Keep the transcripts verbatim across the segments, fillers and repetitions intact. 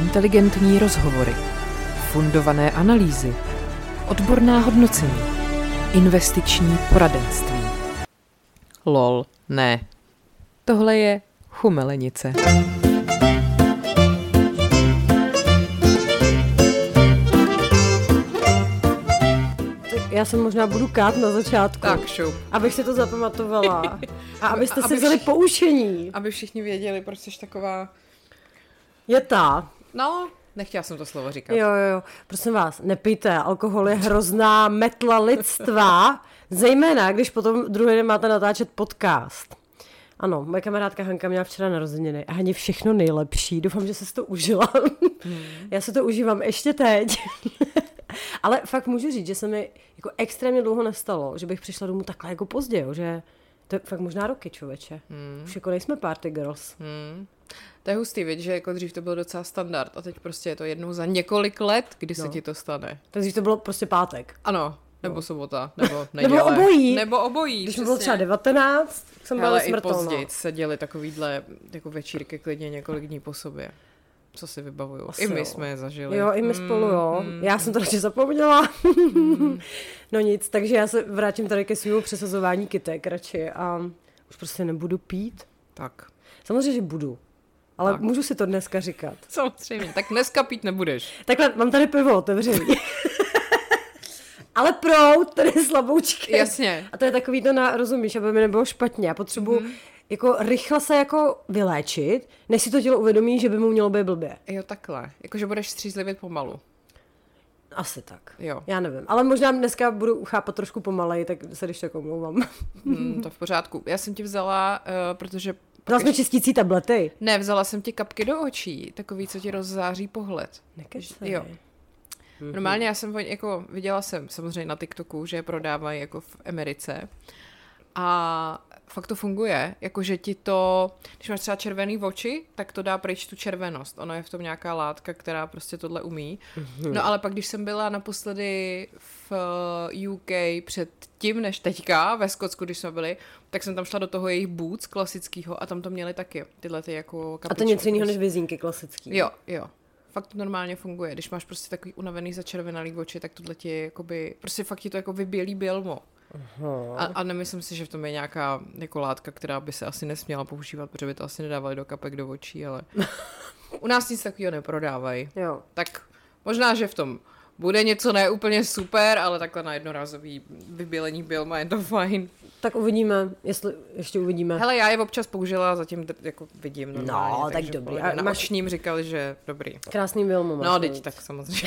Inteligentní rozhovory, fundované analýzy, odborná hodnocení, investiční poradenství. Lol, ne. Tohle je chumelenice. Já se možná budu kát na začátku, tak, šup. Abych si to zapamatovala a abyste aby si vzali vš- poučení. Aby všichni věděli, proč jsi taková... Je ta. No, nechtěla jsem to slovo říkat. Jo, jo, prosím vás, nepijte, alkohol je hrozná metla lidstva, zejména když potom druhý den máte natáčet podcast. Ano, moje kamarádka Hanka měla včera narozeniny a Haně všechno nejlepší, doufám, že jsi to užila. Hmm. Já se to užívám ještě teď. Ale fakt můžu říct, že se mi jako extrémně dlouho nestalo, že bych přišla domů takhle jako pozdě, jo, že to je fakt možná roky, člověče. Hmm. Už jako nejsme party girls. Hmm. To je hustý, viď, že jako dřív to bylo docela standard a teď prostě je to jednou za několik let, kdy no. se ti to stane. Tak dřív to bylo prostě pátek. Ano, nebo no. sobota, nebo neděle. Nebo obojí. Nebo obojí, když mi bylo třeba devatenáct, jsem byla smrtelná. Ale i později se děly takovýhle jako večírky klidně několik dní po sobě. Co si vybavuju. Asi I my jo. jsme je zažili. Jo, i my mm, spolu, jo. Mm, já jsem to radši zapomněla. Mm. No nic, takže já se vrátím tady ke svému přesazování kytek radši a už prostě nebudu pít. Tak. Samozřejmě, že budu. Ale tak. Můžu si to dneska říkat. Samozřejmě, tak dneska pít nebudeš. Takhle, mám tady pivo otevřený. Ale prout, tady je slaboučky. Jasně. A to je takový to, na, rozumíš, aby mi nebylo špatně. Já potřebuji mm. jako rychle se jako vyléčit, než si to tělo uvědomí, že by mu mělo být blbě. Jo, takhle. Jakože budeš střízlivit pomalu. Asi tak. Jo. Já nevím. Ale možná dneska budu chápat trošku pomalej, tak se když tak omlouvám. Hmm, to v pořádku. Já jsem ti vzala, uh, protože... Vzala jsme čistící tablety. Ne, vzala jsem ti kapky do očí, takový, co ti rozzáří pohled. Nekecej. Jo. Mm-hmm. Normálně já jsem, jako viděla jsem samozřejmě na TikToku, že je prodávají jako v Americe a fakt to funguje, jakože ti to, když máš třeba červený oči, tak to dá pryč tu červenost. Ono je v tom nějaká látka, která prostě tohle umí. Mm-hmm. No ale pak, když jsem byla naposledy v U K před tím, než teďka, ve Skotsku, když jsme byli, tak jsem tam šla do toho jejich Boots klasického a tam to měli taky, tyhle ty jako kapičky. A to něco jiného než vizínky klasický. Jo, jo. Fakt to normálně funguje. Když máš prostě takový unavený začervenalý oči, tak tohle ti jakoby, prostě fakt ti to jako vybělí bělmo. A, a nemyslím si, že v tom je nějaká jako látka, která by se asi nesměla používat, protože by to asi nedávali do kapek do očí, ale u nás nic takového neprodávají. Jo. Tak možná, že v tom bude něco ne úplně super, ale takhle na jednorázový vybělení bělma je to fajn. Tak uvidíme, jestli ještě uvidíme. Hele, já je občas použila, zatím jako vidím normálně. No, tak dobrý. A na máš... očním říkali, že dobrý. Krásný bělmo máš. No, teď tak samozřejmě.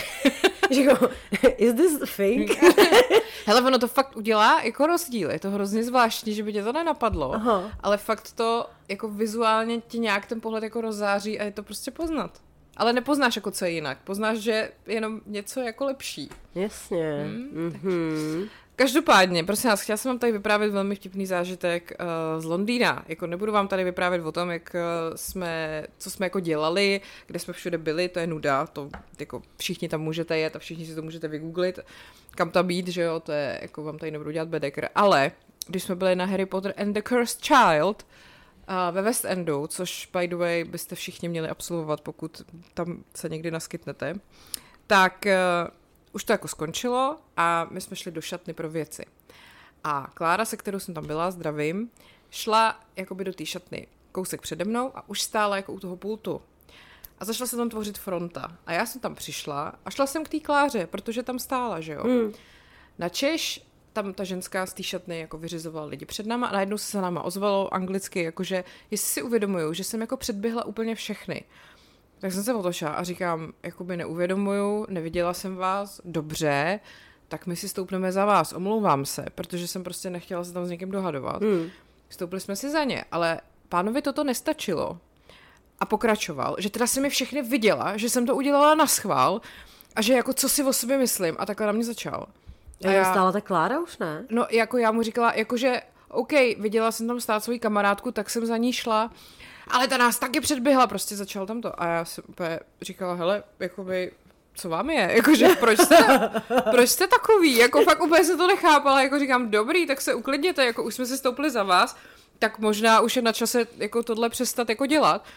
Is this a thing? Hele, ono to fakt udělá jako rozdíl. Je to hrozně zvláštní, že by tě to nenapadlo. Aha. Ale fakt to jako vizuálně ti nějak ten pohled jako rozzáří a je to prostě poznat. Ale nepoznáš jako co je jinak. Poznáš, že jenom něco jako lepší. Jasně. Hmm? Mm-hmm. Každopádně, prosím vás, chtěla jsem vám tady vyprávět velmi vtipný zážitek uh, z Londýna. Jako nebudu vám tady vyprávět o tom, jak uh, jsme, co jsme jako dělali, kde jsme všude byli, to je nuda, to jako všichni tam můžete jet a všichni si to můžete vygooglit, kam tam být, že jo, to je, jako vám tady nebudu dělat bedekr. Ale když jsme byli na Harry Potter and the Cursed Child uh, ve West Endu, což by the way byste všichni měli absolvovat, pokud tam se někdy naskytnete, tak... Uh, Už to jako skončilo a my jsme šli do šatny pro věci. A Klára, se kterou jsem tam byla, zdravím, šla jakoby do té šatny kousek přede mnou a už stála jako u toho pultu. A začala se tam tvořit fronta. A já jsem tam přišla a šla jsem k té Kláře, protože tam stála, že jo. Mm. Načež tam ta ženská z té šatny jako vyřizovala lidi před náma a najednou se za náma ozvalo anglicky, jakože jestli si uvědomuju, že jsem jako předběhla úplně všechny. Tak jsem se otočila a říkám, jakoby neuvědomuju, neviděla jsem vás, dobře, tak my si stoupneme za vás, omlouvám se, protože jsem prostě nechtěla se tam s někým dohadovat. Hmm. Stoupili jsme si za ně, ale pánovi toto nestačilo. A pokračoval, že teda jsem mi všechny viděla, že jsem to udělala naschvál a že jako co si o sobě myslím a takhle na mě začal. A já stála ta Klára už, ne? No jako já mu říkala, jakože OK, viděla jsem tam stát svoji kamarádku, tak jsem za ní šla, ale ta nás taky předběhla, prostě začal tam to. A já jsem úplně říkala, hele, jakoby, co vám je? Jakože, proč jste, proč jste takový? Jako fakt úplně se to nechápala, jako říkám, dobrý, tak se uklidněte, jako už jsme se stoupili za vás, tak možná už je na čase jako tohle přestat jako dělat.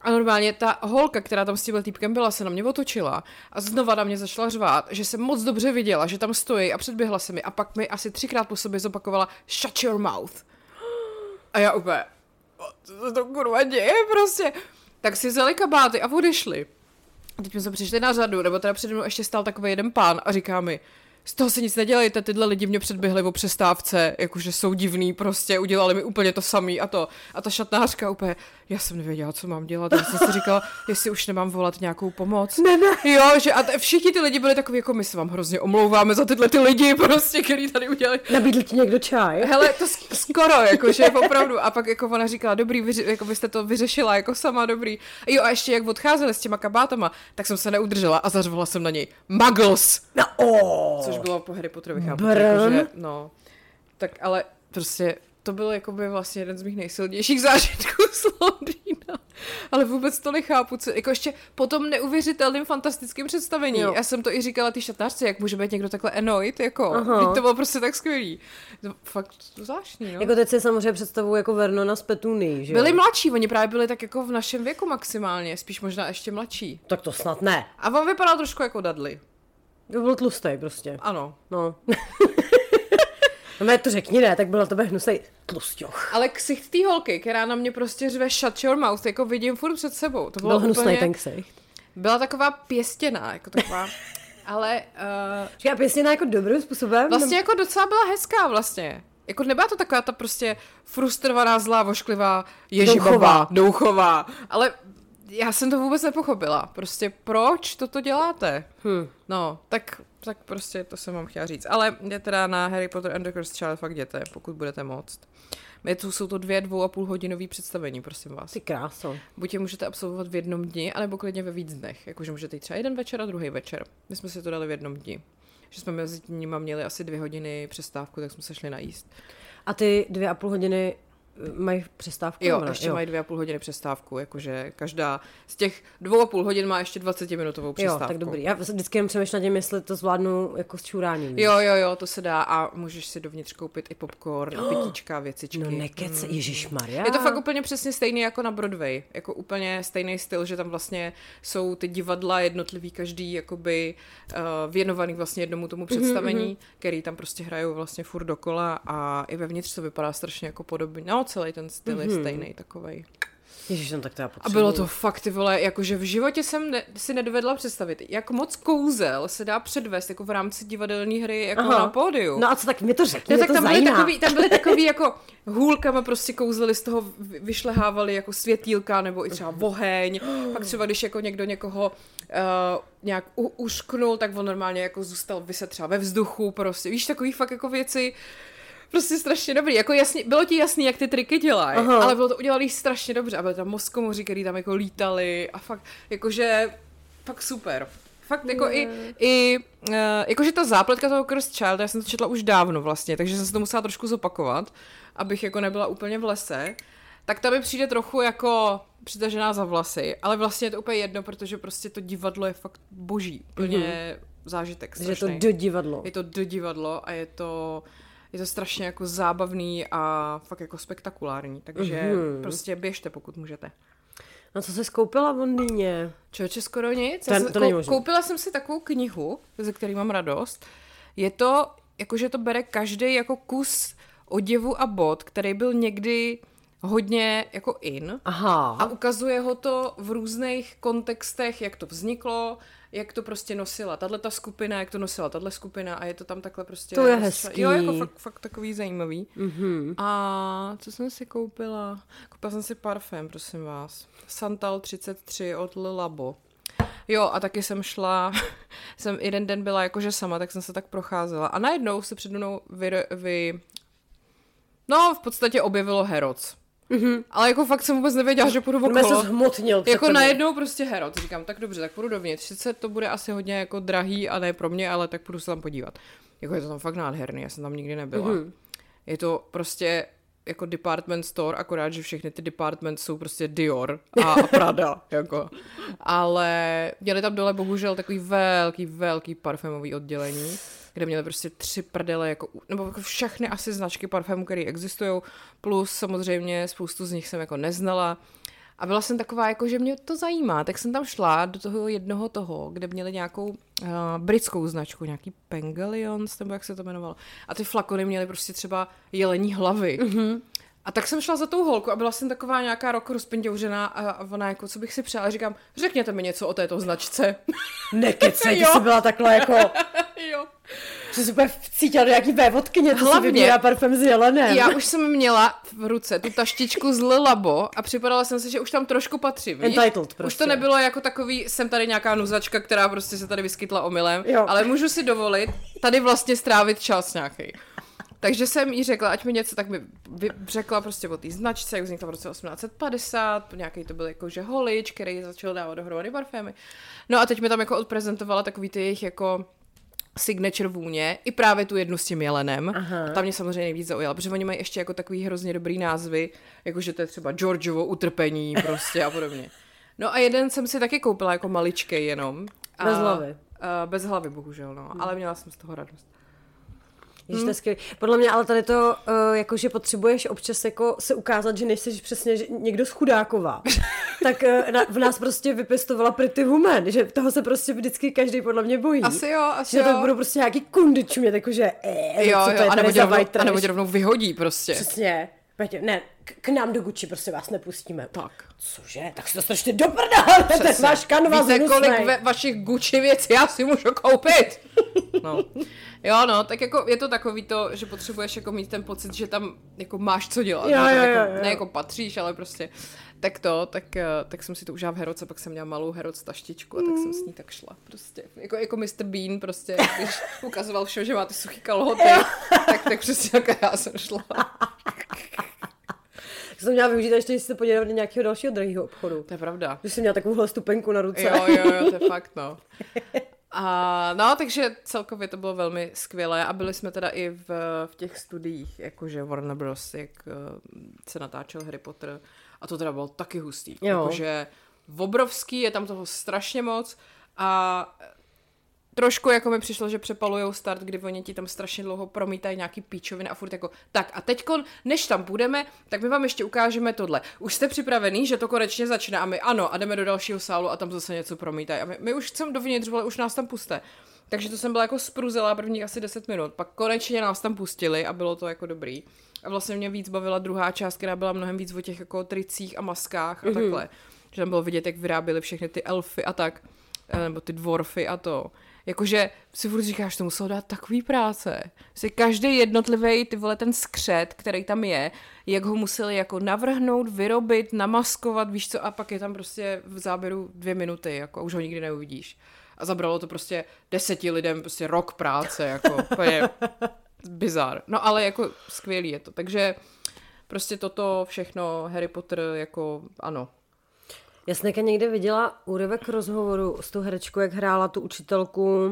A normálně ta holka, která tam s tím týpkem byla, se na mě otočila a znova na mě začala řvát, že jsem moc dobře viděla, že tam stojí a předběhla se mi a pak mi asi třikrát po sobě zopakovala shut your mouth. A já úplně, co se to kurva děje prostě. Tak si vzali kabáty a odešli. A teď jsme se přišli na řadu, nebo teda přede mnou ještě stál takový jeden pán a říká mi, z toho se nic nedělejte, tyhle lidi mě předběhli o přestávce, jakože jsou divný prostě, udělali mi úplně to samý a to. A ta šatnářka úplně, já jsem nevěděla, co mám dělat, já jsem si říkala, jestli už nemám volat nějakou pomoc. Ne, ne. Jo, že a t- všichni ty lidi byli takový, jako my se vám hrozně omlouváme za tyhle ty lidi prostě, který tady udělali. Nabídl ti někdo čaj? Hele, to sk- skoro, jakože opravdu. A pak jako ona říkala, dobrý, vyři- jako byste to vyřešila jako sama, dobrý. Jo, a ještě jak odcházeli s těma kabátama, tak jsem se neudržela a zařvala jsem na něj Muggles. No, oh. Což bylo po Harry Potterovi, chápu, Brn. jakože, no. Tak ale prostě to byl jakoby vlastně jeden z mých nejsilnějších zážitků z Londýna. Ale vůbec to nechápu, co, jako ještě po tom neuvěřitelným fantastickým představení. Jo. Já jsem to i říkala ty šatnářce, jak může být někdo takhle annoyed, jako. Teď to bylo prostě tak skvělý. To fakt zvláštní, no. Jako teď si samozřejmě představuji jako Vernona z Petuny, že jo? Byli mladší, oni právě byli tak jako v našem věku maximálně, spíš možná ještě mladší. Tak to snad ne. A on vypadal trošku jako Dudley. To byl tlustej prostě. Ano. No. No to řekni, ne, tak byl na tebe hnusej tlusťoch. Ale ksicht té holky, která na mě prostě řve shut your mouth, jako vidím furt před sebou. To bylo byl hnusnej úplně... ten ksicht. Byla taková pěstěná, jako taková, ale... Uh, Říká pěstěná jako dobrým způsobem? vlastně jako docela byla hezká vlastně. Jako nebyla to taková ta prostě frustrovaná, zlá, vošklivá ježibaba, douchová, ale já jsem to vůbec nepochopila. Prostě proč toto děláte? Hm. No, tak, tak prostě to jsem vám chtěla říct. Ale je teda na Harry Potter and the Cursed Child fakt jděte, pokud budete moct. Je to, jsou to dvě, dvou a půl hodinový představení, prosím vás. Ty kráso. Buď je můžete absolvovat v jednom dni, anebo klidně ve víc dnech. Jakože můžete jít třeba jeden večer a druhý večer. My jsme si to dali v jednom dni. Že jsme mezi nimi měli asi dvě hodiny přestávku, tak jsme se šli najíst. A ty dvě a půl hodiny mají přestávku? Jo, ne? ještě jo. mají dvě a půl hodiny přestávku, jakože každá z těch dvou a půl hodin má ještě dvacetiminutovou přestávku. Jo, tak dobrý. Já vždycky jen přemýšlím nad tím, jestli to zvládnu jako s čuráním. Jo, jo, jo, to se dá a můžeš si dovnitř koupit i popcorn, a pitíčka, věcičky. No nekece, mm. Ježišmarja. Je to fakt úplně přesně stejný jako na Broadway, jako úplně stejný styl, že tam vlastně jsou ty divadla jednotlivý, každý jakoby uh, věnovaný vlastně jednomu tomu představení, mm-hmm. který tam prostě hrajou vlastně furt dokola a i vevnitř to vypadá strašně jako podobně, no celý ten styl mm-hmm. je stejný takovej. Ježiš, jsem tak to já A bylo to fakt, ty vole, jakože v životě jsem ne, si nedovedla představit, jak moc kouzel se dá předvést jako v rámci divadelní hry jako Aha. na pódiu. No a co tak mě to řekni, No, mě tak to tam byly, zajímá. takový, tam byly takový jako hůlkama prostě kouzlili, z toho vyšlehávali jako světýlka nebo i třeba oheň. Pak třeba když jako někdo někoho uh, nějak u, ušknul, tak on normálně jako zůstal vyset třeba ve vzduchu prostě. Víš, takový fakt jako věci. Prostě strašně dobrý. Jako jasně, bylo ti jasný, jak ty triky dělají, ale bylo to udělané strašně dobře. A byly tam mozkomoři, který tam jako lítali a fakt, jakože, fakt super. Fakt jako yeah. i, i uh, jakože ta zápletka toho Cursed Child, já jsem to četla už dávno vlastně, takže jsem se to musela trošku zopakovat, abych jako nebyla úplně v lese. Tak ta mi přijde trochu jako přitažená za vlasy, ale vlastně je to úplně jedno, protože prostě to divadlo je fakt boží. Úplně mm-hmm. zážitek strašný. Je to do divadlo. Je to do divadlo a je to... Je to strašně jako zábavný a fakt jako spektakulární, takže mm-hmm. prostě běžte, pokud můžete. No co jsi skoupila v Londýně? Člověče, skoro nic. Ten, jsem, to kou, koupila jsem si takovou knihu, ze které mám radost. Je to, jakože to bere každý jako kus oděvu a bod, který byl někdy hodně jako in. Aha. A ukazuje ho to v různých kontextech, jak to vzniklo, jak to prostě nosila tato skupina, jak to nosila tato skupina a je to tam takhle prostě... To je hezký. Jo, jako fakt, fakt takový zajímavý. Mm-hmm. A co jsem si koupila? Koupila jsem si parfém, prosím vás. Santal třicet tři od Le Labo. Jo, a taky jsem šla, jsem jeden den byla jakože sama, tak jsem se tak procházela. A najednou se před mnou vy, vy no, v podstatě objevilo Herods. Mm-hmm. Ale jako fakt jsem vůbec nevěděla, že půjdu okolo. Mě se zhmotnil. Jako tebou. Najednou prostě Herods. Říkám, tak dobře, tak půjdu dovnitř. Sice to bude asi hodně jako drahý a ne pro mě, ale tak půjdu se tam podívat. Jako je to tam fakt nádherný, já jsem tam nikdy nebyla. Mm-hmm. Je to prostě jako department store, akorát, že všechny ty department jsou prostě Dior a Prada, jako. Ale měli tam dole bohužel takový velký, velký parfémový oddělení, kde měli prostě tři prdele, jako, nebo jako všechny asi značky parfémů, které existují, plus samozřejmě spoustu z nich jsem jako neznala. A byla jsem taková, jako, že mě to zajímá, tak jsem tam šla do toho jednoho toho, kde měli nějakou uh, britskou značku, nějaký Pangalions, nebo jak se to jmenovalo. A ty flakony měly prostě třeba jelení hlavy. Mm-hmm. A tak jsem šla za tou holku a byla jsem taková nějaká rok rozpindouřená a ona jako, co bych si přála, říkám, řekněte mi něco o této značce. Nekecej, ty jsi byla takhle jako... Jo. Že jsi úplně cítila do nějaký vévodkyně, to si vybírá parfém s jelenem. Já už jsem měla v ruce tu taštičku z Le Labo a připadala jsem si, že už tam trošku patří, víš? Entitled prostě. Už to nebylo jako takový, jsem tady nějaká nuzačka, která prostě se tady vyskytla omylem, jo. Ale můžu si dovolit tady vlastně strávit čas nějaký. Takže jsem jí řekla, ať mi něco, tak mi řekla prostě o té značce, jak vznikla v roce osmnáct set padesát, nějaký to byl jakože holič, který začal dávat dohromady parfémy. No a teď mi tam jako odprezentovala takový ty jejich jako signature vůně, i právě tu jednu s tím jelenem. Aha. A tam mě samozřejmě nejvíc zaujala, protože oni mají ještě jako takový hrozně dobrý názvy, jakože to je třeba Georgeovo utrpení prostě a podobně. No a jeden jsem si taky koupila jako maličkej jenom. A, bez hlavy. A, bez hlavy, bohužel, no. Hmm. Ale měla jsem z toho radost. Ježiš, to je skvělý. Podle mě ale tady to, uh, jakože potřebuješ občas jako se ukázat, že nejsi přesně že někdo z chudáková. Tak uh, na, v nás prostě vypěstovala Pretty Woman, že toho se prostě vždycky každý podle mě bojí. Asi jo, asi že jo. Že to budou prostě nějaký kundy čumět, jakože eh, jo, co jo, to je a nebo tady za rovnou, white a nebo tě rovnou vyhodí prostě. Přesně. Ne, k, k nám do Gucci prostě vás nepustíme. Tak. Cože? Tak si to strašně do prdele, ten váš kanvas Víte, hnusnej. kolik ve vašich Gucci věcí já si můžu koupit? No. Jo, no, tak jako je to takový to, že potřebuješ jako mít ten pocit, že tam jako máš co dělat. Jo, jo, jako, jo, jo. Ne jako patříš, ale prostě tak to, tak, tak jsem si to užila v Heroce, pak jsem měla malou Heroc taštičku a tak jsem s ní tak šla prostě. Jako, jako mister Bean prostě, když ukazoval všem, že má ty suchý kalhoty, tak, tak přesně jako já jsem šla. Jsem měla využít, ještě se podívat do nějakého dalšího drahého obchodu. To je pravda. Že jsem měla takovouhle stupenku na ruce. Jo, jo, jo, to je fakt, no. A no, takže celkově to bylo velmi skvělé a byli jsme teda i v, v těch studiích, jakože Warner Bros., jak uh, se natáčel Harry Potter a to teda bylo taky hustý. Jakože obrovský, je tam toho strašně moc a trošku jako mi přišlo, že přepalujou start, kdy oni ti tam strašně dlouho promítají nějaký píčoviny a furt jako, tak a teďkon, než tam půjdeme, tak my vám ještě ukážeme tohle. Už jste připravený, že to konečně začne a my ano a jdeme do dalšího sálu a tam zase něco promítají a my, my už chceme dovnitř, vole, už nás tam puste. Takže to jsem byla jako spruzela prvních asi deset minut, pak konečně nás tam pustili a bylo to jako dobrý. A vlastně mě víc bavila druhá část, která byla mnohem víc o těch jako tricích a maskách a mm-hmm. takhle. Že tam bylo vidět, jak vyráběli všechny ty elfy a tak, nebo ty dwarfy a to. Jakože si furt říkáš, to muselo dát takový práce. Si každý jednotlivý, ty vole, ten skřet, který tam je, jak ho museli jako navrhnout, vyrobit, namaskovat, víš co, a pak je tam prostě v záběru dvě minuty, jako a už ho nikdy neuvidíš. A zabralo to prostě deseti lidem prostě rok práce, jako úplně bizar. No ale jako skvělý je to. Takže prostě toto všechno Harry Potter jako ano. Já jsem někde viděla úryvek rozhovoru s tou herečkou, jak hrála tu učitelku,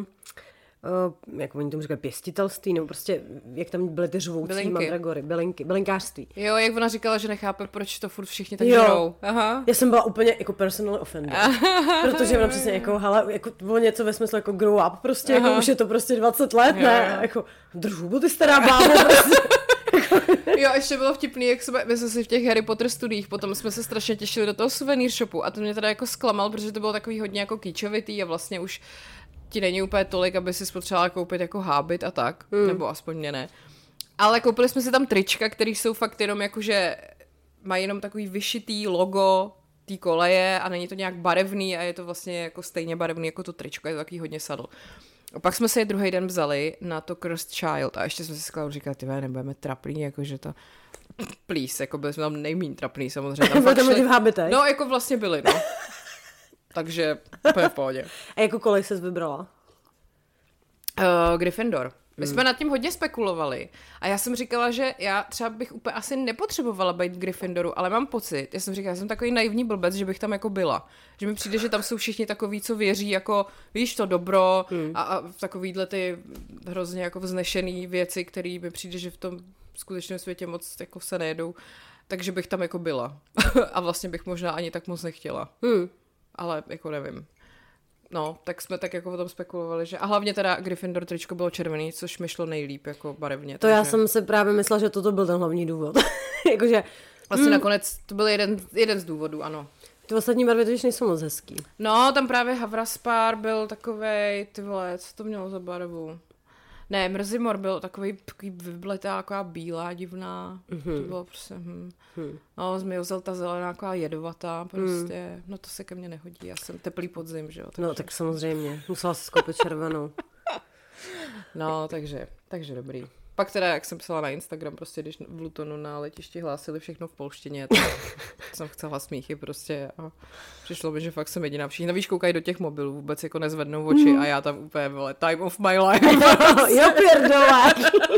uh, jak oni tomu říkají, pěstitelství, nebo prostě, jak tam byly ty řvoucí mandragory, bylinky, bylinkářství. Jo, jak ona říkala, že nechápe, proč to furt všichni tak jo. žerou. Aha. Já jsem byla úplně jako personal offender, protože ona přesně jako, hele, jako bylo něco ve smyslu jako grow up, prostě, jako už je to prostě dvacet let, jo, ne, jo. Jako držu, ty stará bába, prostě. Jo, ještě bylo vtipný, jak jsme, my jsme si v těch Harry Potter studiích, potom jsme se strašně těšili do toho souvenir shopu a to mě teda jako zklamal, protože to bylo takový hodně jako kýčovitý a vlastně už ti není úplně tolik, aby si potřebovala koupit jako hábit a tak, mm. nebo aspoň mě ne. Ale koupili jsme si tam trička, které jsou fakt jenom jakože mají jenom takový vyšitý logo té koleje a není to nějak barevný a je to vlastně jako stejně barevný jako to tričko, je to takový hodně sadl. A pak jsme se je druhý den vzali na to Cursed Child a ještě jsme si skladali říkali, tyhle, nebudeme trapný, jakože to, please, jako byli jsme tam nejmíň trapný samozřejmě. Tam tam šli... v hábitech. No, jako vlastně byli, no. Takže úplně v pohodě. A jako kolik ses vybrala? Uh, Gryffindor. My jsme nad tím hodně spekulovali a já jsem říkala, že já třeba bych úplně asi nepotřebovala být v Gryffindoru, ale mám pocit, já jsem říkala, já jsem takový naivní blbec, že bych tam jako byla. Že mi přijde, že tam jsou všichni takový, co věří, jako víš to dobro hmm. a, a takovýhle ty hrozně jako vznešený věci, které mi přijde, že v tom skutečném světě moc jako se nejedou, takže bych tam jako byla. A vlastně bych možná ani tak moc nechtěla. Hmm. Ale jako nevím. No, tak jsme tak jako o tom spekulovali, že a hlavně teda Gryffindor tričko bylo červený, což mi šlo nejlíp jako barevně. To takže... já jsem se právě myslela, že toto byl ten hlavní důvod. Jakože... Vlastně mm. nakonec to byl jeden, jeden z důvodů, ano. Ty ostatní barvy totiž nejsou moc hezký. No, tam právě Havraspár byl takovej, ty vole, co to mělo za barvu? Ne, Mrzimor byl takový, takový vybletá, taková bílá, divná. Mm-hmm. To bylo prostě, hm. Mm. No, Zmiozel ta zelená, taková jedovatá, prostě. Mm. No to se ke mně nehodí, já jsem teplý podzim, že jo. Takže... No, tak samozřejmě, musela si skoupit červenou. No, takže, takže dobrý. Pak teda, jak jsem psala na Instagram, prostě když v Lutonu na letišti hlásili všechno v polštině, tak jsem chcela smíchy prostě a přišlo mi, že fakt jsem jediná. Všichni navíc koukají do těch mobilů, vůbec jako nezvednou oči mm. a já tam úplně, vole, time of my life. Jo, pierdole.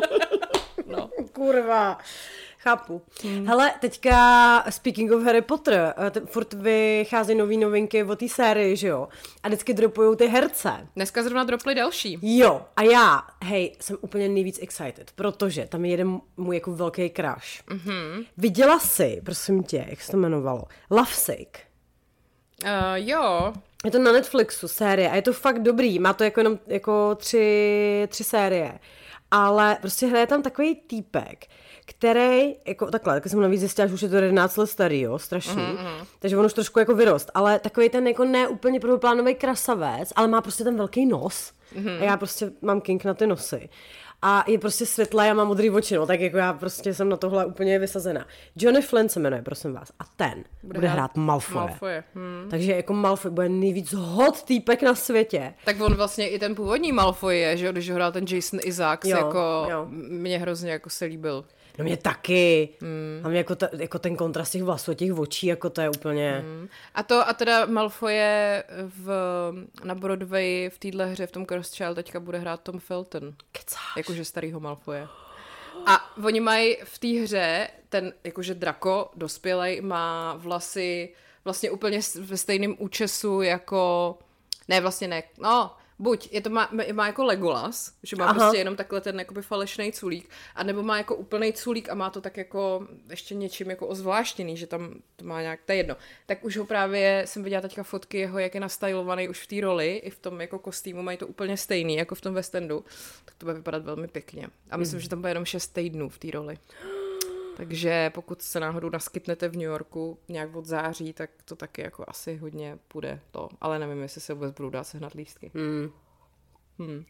No. Kurva. Chápu. Hmm. Hele, teďka speaking of Harry Potter, t- furt vycházejí nový novinky o té sérii, že jo? A vždycky dropujou ty herce. Dneska zrovna droply další. Jo, a já, hej, jsem úplně nejvíc excited, protože tam je jeden můj jako velký crush. Mm-hmm. Viděla jsi, prosím tě, jak se to jmenovalo? Lovesick. Uh, jo. Je to na Netflixu série a je to fakt dobrý, má to jako jenom jako tři, tři série. Ale prostě hraje tam takový týpek, který, jako takhle, tak jsem navíc zjistila, že už je to jedenáct let starý, jo, strašný, mm-hmm. takže on už trošku jako vyrost, ale takový ten jako ne úplně prvoplánový krasavec, ale má prostě ten velký nos mm-hmm. a já prostě mám kink na ty nosy. A je prostě světlé a má modrý oči, no, tak jako já prostě jsem na tohle úplně vysazená. Johnny Flynn se jmenuje, prosím vás, a ten bude, bude hrát Malfoje. Malfoje. Hmm. Takže jako Malfoy bude nejvíc hot týpek na světě. Tak on vlastně i ten původní Malfoy je, že když ho hrál ten Jason Isaacs, jo, jako jo. Mě hrozně jako se líbil. No mě taky. Mm. A mě jako, ta, jako ten kontrast těch vlasů, těch očí, jako to je úplně... Mm. A to a teda Malfoje v, na Broadway v téhle hře, v tom Cursed Child, teďka bude hrát Tom Felton. Kecáš. Jakože starýho Malfoje. A oni mají v té hře, ten jakože Draco, dospělej, má vlasy vlastně úplně ve stejném účesu jako... Ne, vlastně ne. No... Buď je to má, má jako Legolas, že má Aha. prostě jenom takhle ten jakoby falešnej culík, anebo má jako úplnej culík a má to tak jako ještě něčím jako ozvláštěný, že tam to má nějak, to je jedno. Tak už ho právě jsem viděla teďka fotky jeho, jak je nastylovaný už v té roli, i v tom jako kostýmu, mají to úplně stejný, jako v tom West Endu, tak to bude vypadat velmi pěkně. A myslím, mm. že tam bude jenom šest týdnů v té roli. Takže pokud se náhodou naskytnete v New Yorku nějak od září, tak to taky jako asi hodně půjde to. Ale nevím, jestli se vůbec budou dát sehnat lístky. Hmm. Hmm.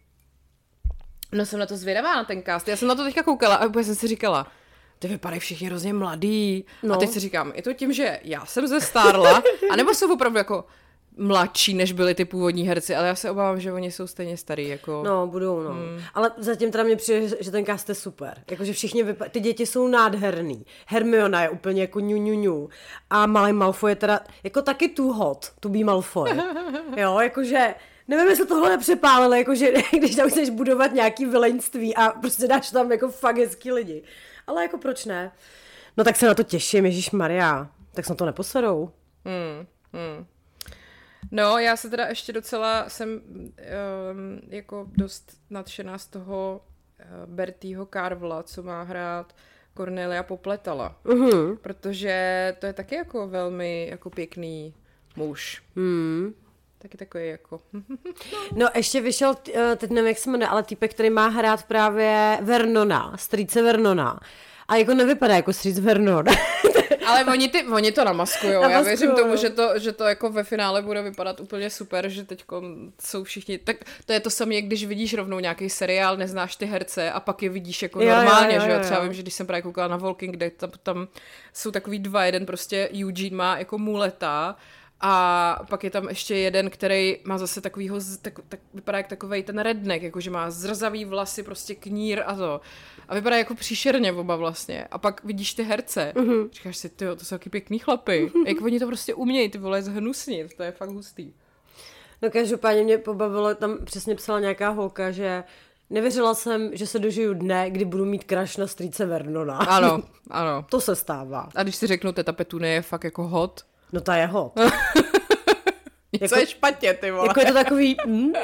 No jsem na to zvědavá, na ten cast. Já jsem na to teďka koukala a úplně jsem si říkala, ty vypadají všichni hrozně mladý. No. A teď si říkám, je to tím, že já jsem zestárla, anebo jsou opravdu jako mladší, než byli ty původní herci, ale já se obávám, že oni jsou stejně starý, jako... No, budou, no. Hmm. Ale zatím teda mě přijde, že ten cast je super. Jakože všichni vypa- ty děti jsou nádherný. Hermiona je úplně jako ňu, ňu, ňu. A malý Malfoy je teda jako taky too hot, to be Malfoy. Jo, jakože... Nevím, jestli tohle nepřepálili, jakože když tam chceš budovat nějaký vileňství a prostě dáš tam jako fakt hezký lidi. Ale jako proč ne? No tak se na to těším, ježišmarja. Tak se na to neposerou. Hmm, hmm. No, já se teda ještě docela jsem um, jako dost nadšená z toho uh, Bertieho Carvela, co má hrát Cornelia Popletala. Uh-huh. Protože to je taky jako velmi jako pěkný muž. Hmm. Taky takový jako... No ještě vyšel, teď nevím, jak se jmenuje, ale týpek, který má hrát právě Vernona, strýce Vernona. A jako nevypadá jako strýc Vernon. Ale oni, ty, oni to namaskujou. Já věřím tomu, že to, že to jako ve finále bude vypadat úplně super, že teďko jsou všichni... Tak to je to samé, když vidíš rovnou nějaký seriál, neznáš ty herce a pak je vidíš jako jo, normálně, jo, jo, že jo. Třeba vím, že když jsem právě koukala na Walking Dead, tam, tam jsou takový dva, jeden prostě Eugene má jako muleta a pak je tam ještě jeden, který má zase takovýho, tak, tak, vypadá jak takovej ten redneck, jakože má zrzavý vlasy, prostě knír a to. A vypadá jako příšerně oba vlastně. A pak vidíš ty herce. Uh-huh. Říkáš si, tyjo, to jsou taky pěkný chlapy. Uh-huh. Jak oni to prostě umějí, ty vole, zhnusnit. To je fakt hustý. No každopádně mě pobavilo, tam přesně psala nějaká holka, že nevěřila jsem, že se dožiju dne, kdy budu mít crush na strýce Vernona. Ano, ano. To se stává. A když si řeknu, teta Petunie je fakt jako hot. No ta je hot. Něco jako, je špatně, ty vole. Jako je to takový... Mm.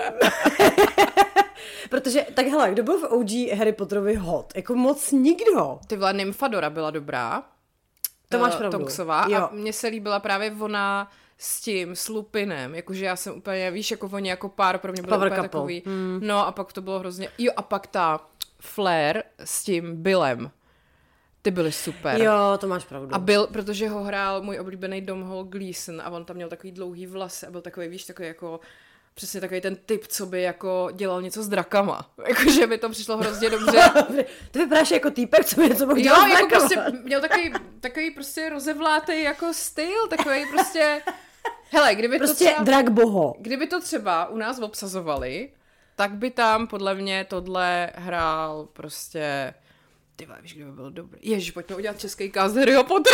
Protože, tak hele, kdo byl v O G Harry Potterovi hot? Jako moc nikdo. Ty vole, Nymfadora byla dobrá. To máš pravdu. Tonksová. Jo. A mně se líbila právě ona s tím, s Lupinem. Jakože já jsem úplně, víš, jako oni jako pár pro mě byl úplně takový. Hmm. No a pak to bylo hrozně... Jo a pak ta Flair s tím Billem. Ty byly super. Jo, to máš pravdu. A byl, protože ho hrál můj oblíbený Domhnall Gleeson a on tam měl takový dlouhý vlasy a byl takový, víš, takový jako přesně takový ten typ, co by jako dělal něco s drakama. Jakože mi to přišlo hrozně dobře. Ty vypadáš jako týpek, co by něco mohl Jo, dělat s jako drakama. prostě měl takový, takový prostě rozevlátej jako styl, takový prostě... Hele, kdyby Prostě to třeba... drak boho. Kdyby to třeba u nás obsazovali, tak by tam podle mě tohle hrál prostě... Ty vole, víš, kdo by byl dobrý. Ježiš, pojďme udělat český cast Harryho Pottera.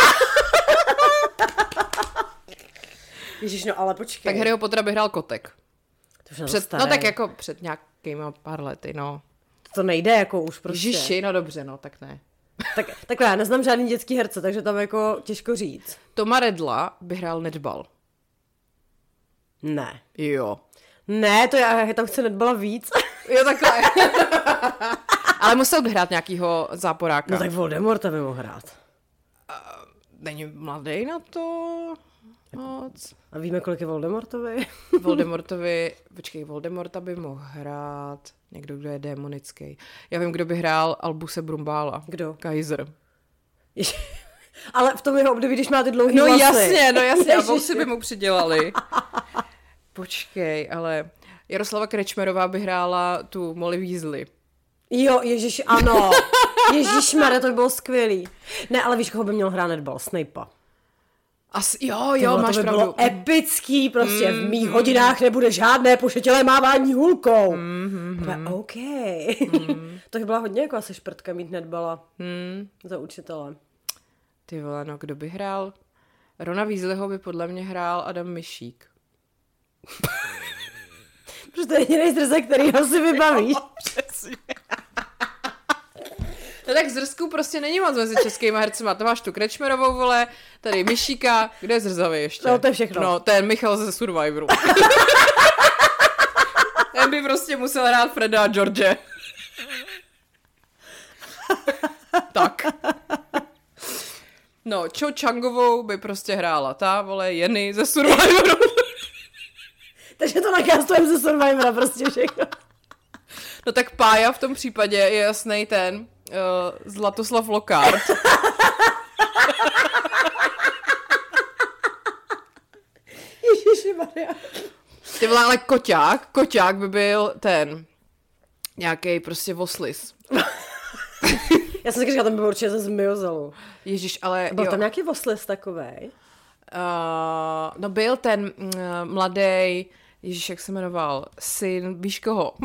Ježiš, no ale počkej. Tak Harryho Pottera by hrál Kotek. To Před, no tak jako před nějakýma pár lety, no. To nejde jako už prostě. Ježiši, no dobře, no, tak ne. Tak, takhle, já neznám žádný dětský herce, takže tam jako těžko říct. Toma Riddla by hrál netbal. Ne. Jo. Ne, to já, já tam chci netbala víc. Jo, takhle. Ale musel by hrát nějakýho záporáka. No tak Voldemorta by mohl hrát. Uh, není mladý na to moc. A víme, kolik je Voldemortovi? Voldemortovi, počkej, Voldemorta by mohl hrát někdo, kdo je démonický. Já vím, kdo by hrál Albuse Brumbála. Kdo? Kaiser. Ježi. Ale v tom jeho období, když má ty dlouhý No vlasy. jasně, no jasně, a Ježiši. vousy by mu přidělali. Počkej, ale Jaroslava Krečmerová by hrála tu Molly Weasley. Jo, ježiš, ano. Ježišmarja, to by bylo skvělý. Ne, ale víš, koho by měl hrát netbal? Snape'a. As, jo, Ty jo, vole, máš to by pravdu. bylo epický, prostě mm, v mých hodinách nebude žádné pošetilé mávání hůlkou. Mm, mm, mm. OK. Mm. To by byla hodně jako asi šprtka mít netbala Mm. za učitele. Ty vole, no kdo by hrál? Rona Weasleyho by podle mě hrál Adam Myšík. Protože to je jediný zdrze, kterýho si vybavíš. Přesně. No tak zrsku prostě není moc mezi českýma hercema. To máš tu Krečmerovou, vole, tady Myšíka, kde je zrzavý ještě? No, to je všechno. No, ten Michal ze Survivoru. Ten by prostě musel hrát Freda a George. Tak. No, Cho Changovou by prostě hrála ta, vole, Jenny ze Survivoru. Takže to nakastujeme ze Survivora prostě všechno. No tak Pája v tom případě je jasnej ten uh, Zlatoslav Lokár. Ježišimarja. Ty vole, ale Koťák, Koťák by byl ten nějaký prostě voslis. Já jsem si říkala, tam byl určitě ze Zmiozelu. Ježíš, ale Byl jo. tam nějaký voslis takovej? Uh, no byl ten uh, mladý, ježíš, jak se jmenoval, syn, víš koho?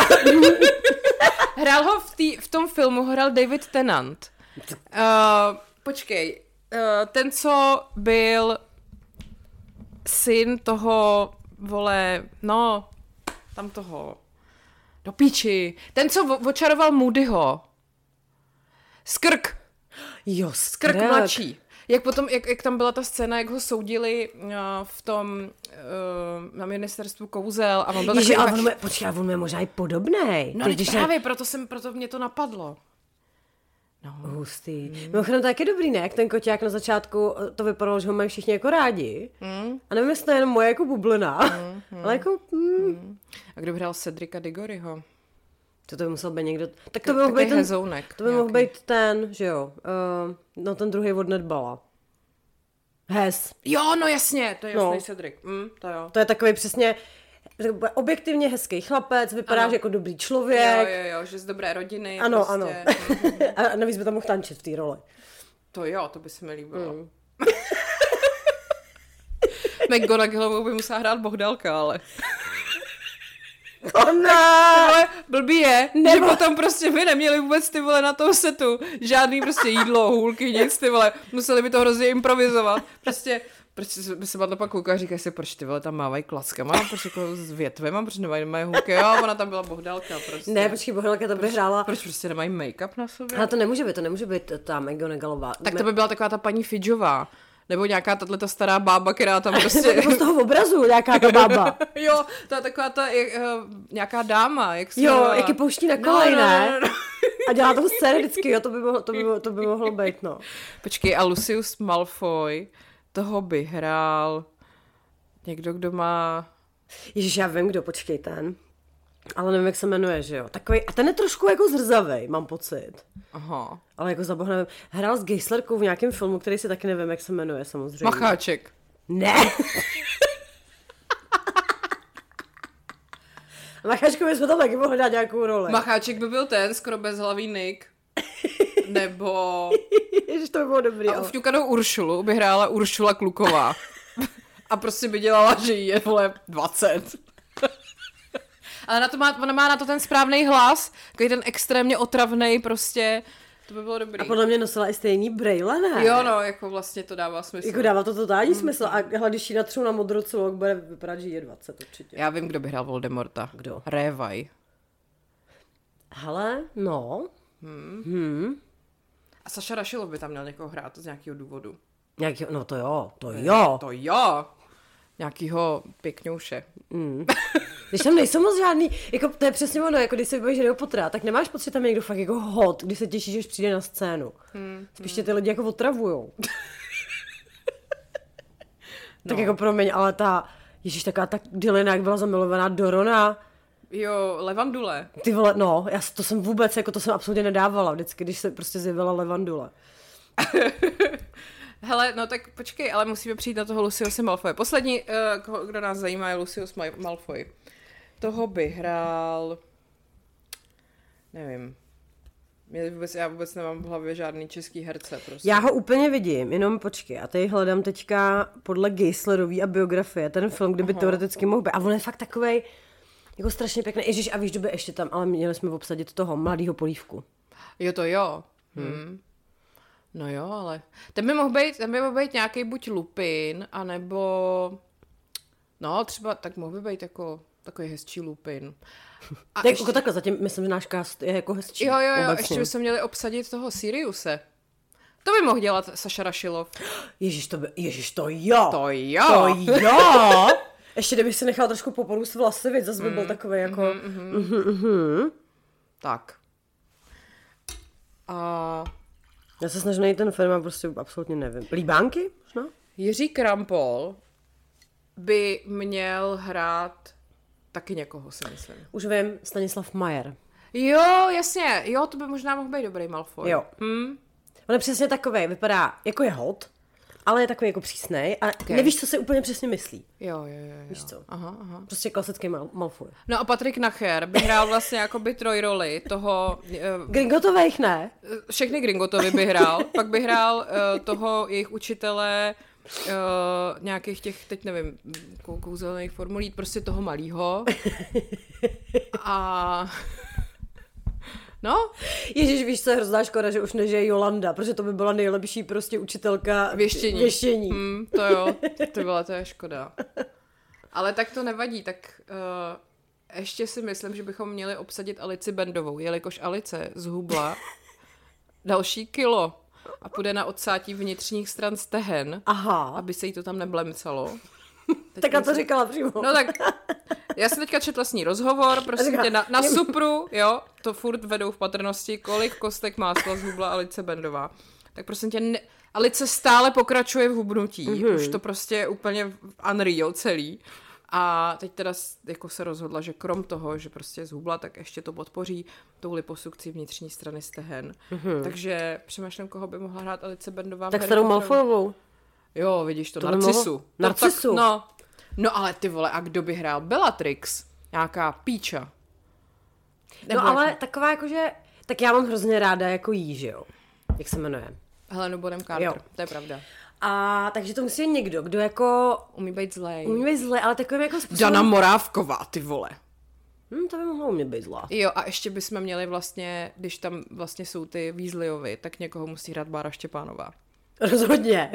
Hrál ho v, tý, v tom filmu, hrál David Tennant. Uh, počkej, uh, ten, co byl syn toho, vole, no, tam toho, do píči, ten, co vo- očaroval Moodyho. Skrk. Jo, Skrk skrk. mladší. Jak potom, jak, jak tam byla ta scéna, jak ho soudili uh, v tom, uh, na ministerstvu kouzel a on byl Ježi, ale takový... on, je, počkej, ale on je možná i podobnej. No teď právě, proto, jsem, proto mě to napadlo. No. Hustý. Mm. Mimochodem to je taky dobrý, ne? Jak ten koťák na začátku, to vypadalo, že ho mají všichni jako rádi. Mm. A nevím, jestli to je jenom moje jako bublina, mm, mm, ale jako... Mm. Mm. A kdo by hrál Cedrika Diggoryho? To, to by musel být někdo... Tak to by mohl být ten... hezounek. To by mohl být ten, že jo, uh, no ten druhý od netbala. Hez. Jo, no jasně, to je jasný No. Cedric. Mm, to jo. To je takový přesně objektivně hezký chlapec, vypadá, Ano. že jako dobrý člověk. Jo, jo, jo, že z dobré rodiny. Ano, prostě. ano. A navíc by tam mohl tančit v té roli. To jo, to by se mi líbilo. Mm. McGonagallovou by musela hrát Bohdalka, ale... Oh, ne! Ale blbý je, Nebo- že potom prostě by neměli vůbec ty vole na tom setu žádný prostě jídlo, hůlky, nic ty vole, museli by to hrozně improvizovat, prostě, prostě by se na pak kouká a říkají si, proč ty vole tam mávají klackama, proč jako s větvema, proč nemají, nemají hůlky, jo, ona tam byla Bohdalka prostě. Ne, počkej, Bohdalka to by hrála... Proč prostě nemají make-up na sobě? Ale to nemůže být, to nemůže být ta McGonagallová. Tak to by byla taková ta paní Fidžová. Nebo nějaká tato stará bába, která tam prostě... Nebo z toho obrazu nějaká ta bába. Jo, to je taková ta, jak, uh, nějaká dáma, jak se Jo, jmenovala? jak je pouští na kolej, no, no, ne? no, no, no. A dělá toho scény vždycky, jo, to by, mohlo, to, by, to by mohlo být, no. Počkej, a Lucius Malfoy, toho by hrál někdo, kdo má... Ježiš, já vím, kdo, počkej, ten. Ale nevím, jak se jmenuje, že jo. Takový, a ten je trošku jako zrzavej, mám pocit. Aha. Ale jako za boha nevím. Hrál s Geislerkou v nějakém filmu, který si taky nevím, jak se jmenuje, samozřejmě. Macháček. Ne. Macháčkovi jsme tam taky mohli dát nějakou roli. Macháček by byl ten, skoro bezhlavý Nick. Nebo... Ježiš, to by bylo dobrý. A ufňukanou Uršulu by hrála Uršula Kluková. A prostě by dělala, že jí je, vole, dvacet. Ale na to má, ona má na to ten správný hlas, takový ten extrémně otravnej prostě, to by bylo dobrý. A podle mě nosila i stejný brejle, ne? Jo, no, jako vlastně to dává smysl. Jako dává to totální mm. smysl a hlavně, když jí natřu na modrou celou, bude vypadat, že je dvacet určitě. Já vím, kdo by hrál Voldemorta. Kdo? Révaj. Hele, no. Hmm. Hmm. A Saša Rašilov by tam měl někoho hrát z nějakého důvodu. Nějaký, no to jo, to jo. To jo. Nějakýho pěkňouše. Mm. Když tam nejsou moc žádný, jako to je přesně ono, jako když se vybavíš Harryho Pottera, tak nemáš pocit, tam je někdo fakt jako hot, když se těšíš, že přijde na scénu. Hmm. Spíš tě ty lidi jako otravujou. Tak no. Jako promiň, ale ta, ježiš, taká ta Dylina, jak byla zamilovaná do Rona. Jo, Levandule. Ty vole, no, já to jsem vůbec, jako to jsem absolutně nedávala vždycky, když se prostě zjevila Levandule. Hele, no tak počkej, ale musíme přijít na toho Luciuse Malfoye. Poslední, uh, kdo nás zajímá, je Lucius Malfoy. Toho by hrál... Nevím. Mě vůbec, já vůbec nemám v hlavě žádný český herce. Prostě. Já ho úplně vidím, jenom počkej. A tady hledám teďka podle Geislerový a biografie ten film, kdyby Aha. teoreticky mohl být. A on je fakt takovej jako strašně pěkný. Ježiš, a víš, kdo by ještě tam, ale měli jsme obsadit toho mladýho Polívku. Jo, to jo. Hmm. Hmm. No jo, ale ten by mohl být, ten by mohl být nějaký buď Lupin, anebo no třeba, tak mohl by být jako takový hezčí Lupin. A tak, ještě... jako takhle, zatím myslím, že náš cast je jako hezčí. Jo, jo, jo, obecně. Ještě bychom měli obsadit toho Siriuse. To by mohl dělat Saša Rašilov. Ježiš, to by, ježiš, to jo. To jo. To jo. Ještě kdybych si nechal trošku poporůst vlasy, víc, zase by byl mm, takový jako... Mm, mm, mm. Mm, mm. Tak. A... Já se snažím najít ten film a prostě absolutně nevím. Líbánky? Možná? Jiří Krampol by měl hrát taky někoho, si myslím. Už vím, Stanislav Majer. Jo, jasně. Jo, to by možná mohl být dobrý Malfoy. Jo. Hmm? On je přesně takovej, vypadá jako je hot, ale je takový jako přísnej a okay. Nevíš, co si úplně přesně myslí. Jo, jo, jo. jo. Víš co? Aha, aha. Prostě klasický Mal- Malfoy. No a Patrik Nacher by hrál vlastně jakoby trojroli toho... Uh, Gringotovejch ne? Všechny Gringotovi by hrál. Pak by hrál uh, toho jejich učitele uh, nějakých těch, teď nevím, kou- kouzelných formulí, prostě toho malýho. A... No. Ježíš, víš, co je hrozná škoda, že už nežije Jolanda, protože to by byla nejlepší prostě učitelka věštění. věštění. Hmm, to jo, to byla to je škoda. Ale tak to nevadí, tak uh, ještě si myslím, že bychom měli obsadit Alici Bendovou, jelikož Alice zhubla další kilo a půjde na odsátí vnitřních stran stehen, Aha. aby se jí to tam neblemcalo. Teď tak já to říkala přímo. No tak, já jsem teďka četla s ní rozhovor, prosím tě, na, na Supru, jo, to furt vedou v patrnosti, kolik kostek másla zhubla Alice Bendová. Tak prosím tě, ne, Alice stále pokračuje v hubnutí, mm-hmm. už to prostě je úplně unreal celý. A teď teda jako se rozhodla, že krom toho, že prostě zhubla, tak ještě to podpoří tou liposukcí vnitřní strany stehen. Mm-hmm. Takže přemýšlím, koho by mohla hrát Alice Bendová. Tak starou Malfoyovou. Jo, vidíš to, to Narcisu. Narcisu. Tak, no, no ale ty vole, a kdo by hrál? Bellatrix. Nějaká píča. Nebo no ale jak... taková jakože, tak já mám hrozně ráda jako jí, že jo. Jak se jmenuje? Helenu Bonham Carter, jo. To je pravda. A takže to musí být někdo, kdo jako... Umí být zlej. Umí být zlej, ale takovým jako způsobem... Dana Morávková, ty vole. Hm, to by mohlo umět být zlá. Jo, a ještě bychom měli vlastně, když tam vlastně jsou ty Weasleyovi, tak někoho musí hrát Bára Štěpánová. Rozhodně.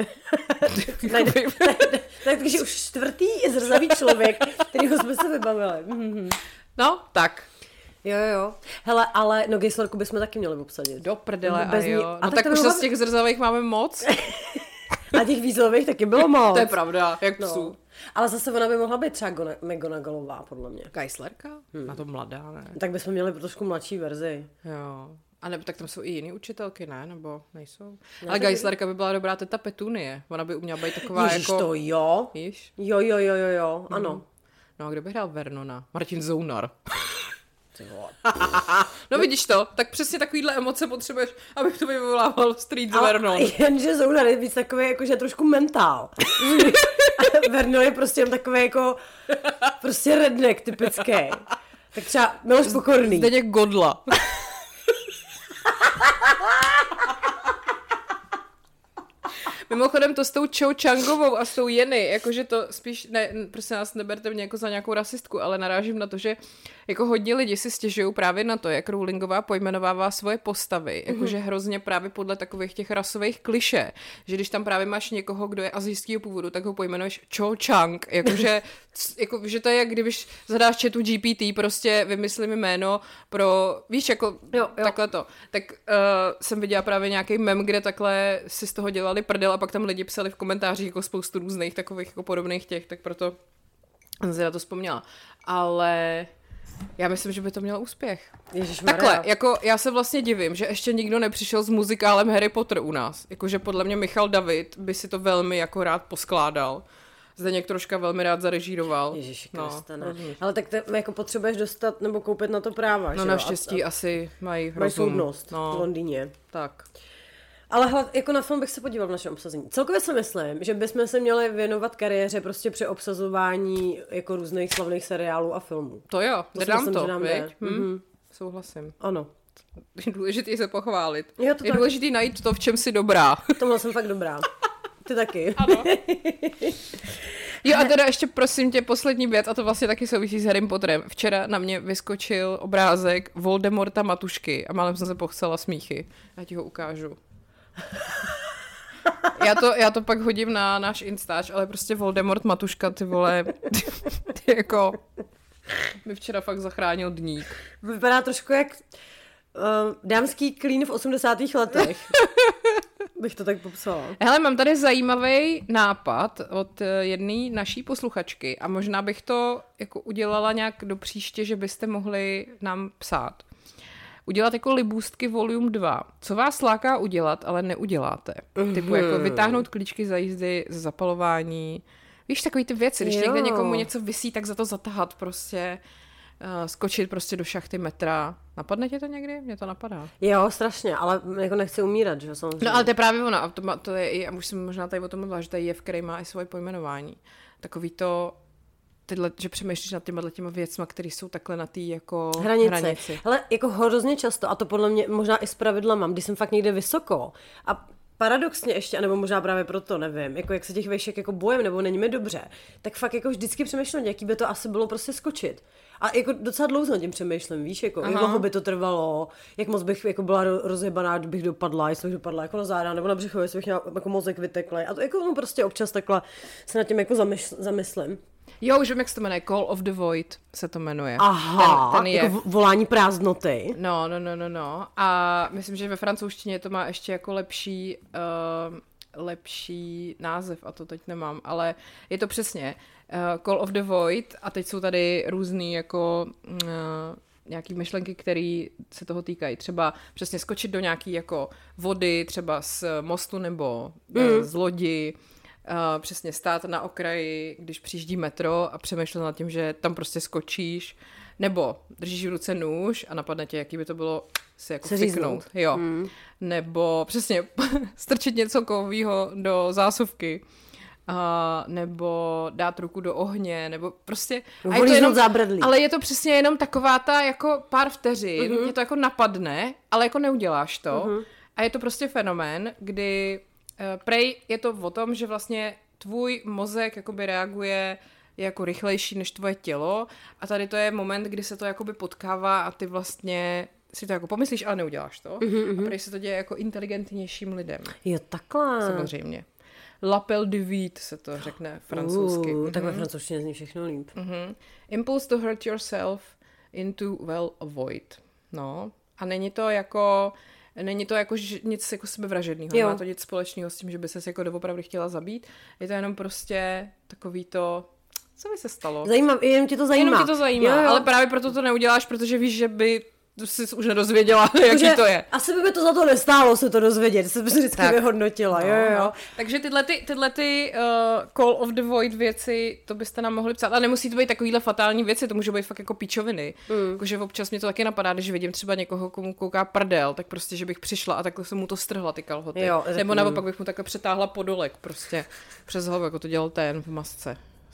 Takže už čtvrtý zrzavý člověk, kterýho jsme se vybavili. No, tak. Jo, jo. Hele, ale no Geislerku bychom taky měli obsadit. Do prdele, a jo. A no tak, tak už z těch zrzavých máme moc. A těch Weasleyových taky bylo moc. To je pravda, jak no. psů. Ale zase ona by mohla být třeba McGonagallová, podle mě. Geislerka? Hmm. Na to mladá, ne? Tak bychom měli trošku mladší verzi. Jo. A nebo tak tam jsou i jiný učitelky, ne? Nebo nejsou? Ne, ale Geislerka by byla dobrá teta Petunie. Ona by uměla být taková Ježiš, jako... to jo. Víš? Jo, jo, jo, jo, jo, ano. Hmm. No a kdo by hrál Vernona? Martin Zounar. ty vole. No vidíš to, tak přesně takovýhle emoce potřebuješ, abych to vyvolával Street z Vernon. Jenže Zouna je víc takový, jakože trošku mentál. Vernon je prostě takový jako, prostě redneck typický. Tak třeba Miloš Pokorný. Zdeněk Godla. Mimochodem to s tou Cho Changovou a s tou Jenny, jakože to spíš, ne, prostě nás neberte mě jako za nějakou rasistku, ale narážím na to, že jako hodně lidi si stěžují právě na to, jak Rowlingová pojmenovává svoje postavy, jakože hrozně právě podle takových těch rasových klišé, že když tam právě máš někoho, kdo je asijského původu, tak ho pojmenuješ Cho Chang, jakože, jako, že to je jak když zadáš chatu G P T, prostě vymyslí mi jméno pro, víš, jako jo, jo. takhle to. Tak uh, jsem viděla právě nějaký mem, kde takhle si z toho dělali prdel a pak tam lidi psali v komentářích jako spoustu různých takových jako podobných těch, tak proto jsem si na to vzpomněla. Ale já myslím, že by to mělo úspěch. Ježišmarja. Takhle, jako já se vlastně divím, že ještě nikdo nepřišel s muzikálem Harry Potter u nás. Jakože podle mě Michal David by si to velmi jako rád poskládal. Zdeněk troška velmi rád zarežíroval. Ježiši no, Kriste, ne. Ale tak te, jako potřebuješ dostat nebo koupit na to práva, No že naštěstí a, a, asi mají mají rozum. soudnost No, v Londýně. tak. Ale hle, jako na film bych se podíval v našem obsazení. Celkově si myslím, že bychom se měli věnovat kariéře prostě při obsazování jako různých slavných seriálů a filmů. To jo, To si nedám myslím, to, že nám viď? jde. Hm? Mhm. Souhlasím. Ano. Je důležitý se pochválit. Jo, to je tak. důležitý najít to, v čem jsi dobrá. Tohle jsem fakt dobrá. Ty taky. Ano. Jo a teda ještě prosím tě poslední věc, a to vlastně taky souvisí s Harrym Potterem. Včera na mě vyskočil obrázek Voldemorta Matušky a málem jsem se pochcela smíchy. Já ti ho ukážu. Já to, já to pak hodím na náš Instač, ale prostě Voldemort Matuška, ty vole, ty jako mi včera fakt zachránil dník. Vypadá trošku jak uh, dámský klín v osmdesátých letech. Bych to tak popsala. Hele, mám tady zajímavý nápad od jedné naší posluchačky a možná bych to jako udělala nějak do příště, že byste mohli nám psát. Udělat jako libůstky volume dva. Co vás láká udělat, ale neuděláte? Mm-hmm. Typu jako vytáhnout klíčky za jízdy, za zapalování. Víš, takový ty věci, když jo. někde někomu něco visí, tak za to zatahat prostě. Uh, skočit prostě do šachty metra. Napadne tě to někdy? Mně to napadá. Jo, strašně, ale jako nechci umírat, že samozřejmě. No ale to je právě ono. A to, má, to je, já už jsem možná tady o tom mluvila, že to je jev, který má i svoje pojmenování. Takový to, tyhle, že přemýšlíš nad těma těma věcma, které jsou takhle na té jako hranici. hranici. Ale jako hrozně často, a to podle mě možná i z pravidla mám, když jsem fakt někde vysoko a paradoxně ještě, nebo možná právě proto, nevím, jako jak se těch vejšek jako bojem, nebo není mi dobře, tak fakt jako vždycky přemýšlím, jaký by to asi bylo prostě skočit. A jako docela dlouho nad tím přemýšlím, víš, jako jak dlouho by to trvalo, jak moc bych jako byla rozjebaná, kdybych dopadla, jestli bych dopadla jako na záda, nebo na břicho, jestli bych měla jako mozek vyteklý. A to jako no, prostě občas takhle se nad tím jako zamysl, zamyslím. Jo, už vím, jak se to jmenuje, Call of the Void se to jmenuje. Aha, ten, ten je. jako volání prázdnoty. No, no, no, no, no. A myslím, že ve francouzštině to má ještě jako lepší, uh, lepší název, a to teď nemám, ale je to přesně uh, Call of the Void a teď jsou tady různý jako uh, nějaký myšlenky, které se toho týkají. Třeba přesně skočit do nějaký jako vody, třeba z mostu nebo mm. uh, z lodi, Uh, přesně stát na okraji, když přijíždí metro a přemýšlet nad tím, že tam prostě skočíš, nebo držíš v ruce nůž a napadne tě, jaký by to bylo si jako fiknout. Jo. Hmm. Nebo přesně strčit něco kovýho do zásuvky. Uh, nebo dát ruku do ohně, nebo prostě... A je to jenom, ale je to přesně jenom taková ta jako pár vteřin, uh-huh. tě to jako napadne, ale jako neuděláš to. Uh-huh. A je to prostě fenomén, kdy prej je to o tom, že vlastně tvůj mozek jakoby reaguje jako rychlejší než tvoje tělo a tady to je moment, kdy se to jakoby potkává a ty vlastně si to jako pomyslíš, ale neuděláš to. Mm-hmm. A prej se to děje jako inteligentnějším lidem. Jo, takhle. Samozřejmě. L'appel du vide se to řekne francouzsky. Uh, mm-hmm. Tak ve francouzštině zní všechno líp. Mm-hmm. Impulse to hurt yourself into well avoid. No. A není to jako... Není to jako nic jako sebevražedného, nemá to nic společného s tím, že by ses jako doopravdy chtěla zabít. Je to jenom prostě takový to, co by se stalo. Zajímá, jenom tě to zajímá. Jenom tě to zajímá, jo, jo. Ale právě proto to neuděláš, protože víš, že by jsi už nedozvěděla, jaký to je. Asi by mi to za to nestálo se to dozvědět, jsem se vždycky tak vyhodnotila, no, jo, jo. No. Takže tyhle, ty, tyhle ty, uh, Call of the Void věci, to byste nám mohli psát. A nemusí to být takovýhle fatální věci, to může být fakt jako píčoviny. Mm. Jakože občas mě to taky napadá, když vidím třeba někoho, komu kouká prdel, tak prostě, že bych přišla a takhle jsem mu to strhla, ty kalhoty. Jo, nebo naopak bych mu takhle přetáhla podolek prostě přes hlavu, jako to dělal ten v masce.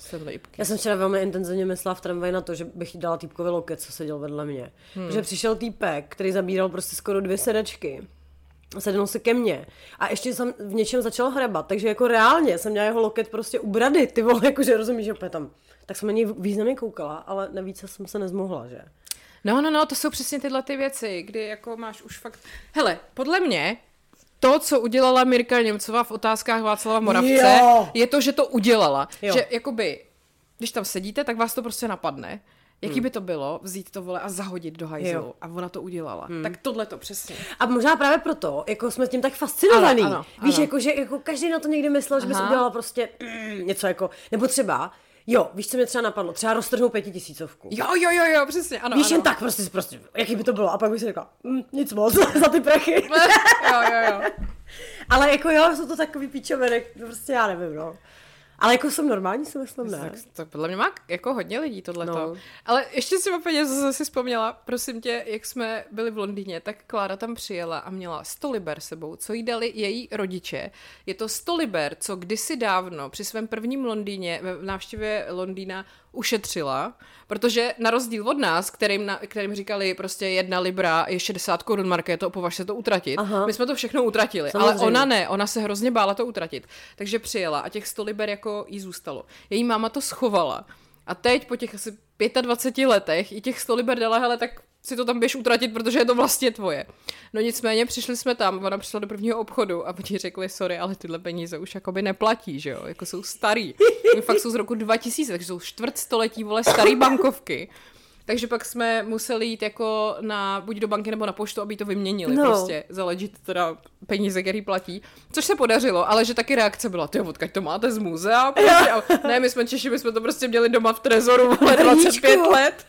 Já jsem včera velmi intenzivně myslela v tramvaji na to, že bych dala týpkovi loket, co seděl vedle mě. Hmm. Protože přišel týpek, který zabíral prostě skoro dvě sedačky. Sednul se ke mně. A ještě jsem v něčem začala hrabat, takže jako reálně jsem měla jeho loket prostě u brady, ty vole, jakože rozumíš, že opět tam. Tak jsem na něj významně koukala, ale navíc jsem se nezmohla, že? No, no, no, to jsou přesně tyhle ty věci, kdy jako máš už fakt... Hele, podle mě to, co udělala Mirka Němcová v Otázkách Václava Moravce, jo. je to, že to udělala. Jo. Že jakoby, když tam sedíte, tak vás to prostě napadne. Jaký hmm. by to bylo vzít to, vole, a zahodit do hajzlu. A ona to udělala. Hmm. Tak tohle to přesně. A možná právě proto, jako jsme s tím tak fascinovaný. Ano, ano, Víš, ano. Jako, že jako každý na to někdy myslel, že bys udělala prostě mm, něco jako, nebo třeba, jo, víš, co mě třeba napadlo? Třeba roztrhnout pětitisícovku. Jo, jo, jo, jo, přesně, ano, Víš, ano. jen tak prostě, prostě, jaký by to bylo? A pak bych si řekla, mm, nic moc za ty prachy. jo, jo, jo. Ale jako jo, jsou to takový píčoviny, prostě já nevím, no. Ale jako jsem normální, si myslím, ne? Tak, to podle mě má jako hodně lidí tohleto. No. Ale ještě si úplně zase si vzpomněla, prosím tě, jak jsme byli v Londýně, tak Klára tam přijela a měla sto liber sebou, co jí dali její rodiče. Je to sto liber, co kdysi dávno při svém prvním Londýně, v návštěvě Londýna, ušetřila, protože na rozdíl od nás, kterým, na, kterým říkali prostě jedna libra je šedesát korun, Markéto, považ se to utratit. Aha. My jsme to všechno utratili, samozřejmě. Ale ona ne, ona se hrozně bála to utratit. Takže přijela a těch sto liber jako jí zůstalo. Její máma to schovala a teď po těch asi dvaceti pěti letech i těch sto liber dala, hele, tak si to tam běž utratit, protože je to vlastně tvoje. No nicméně přišli jsme tam, ona přišla do prvního obchodu a oni řekli, sorry, ale tyhle peníze už jakoby neplatí, že jo, jako jsou starý. Oni fakt jsou z roku dva tisíce, takže jsou čtvrtstoletí, vole, starý bankovky. Takže pak jsme museli jít jako na, buď do banky nebo na poštu, aby to vyměnili no. prostě, za legit teda peníze, který platí. Což se podařilo, ale že taky reakce byla, tyjo, odkaď to máte z muzea? Prostě, a ne, my jsme Češi, my jsme to prostě měli doma v trezoru, vole, dvacet pět let.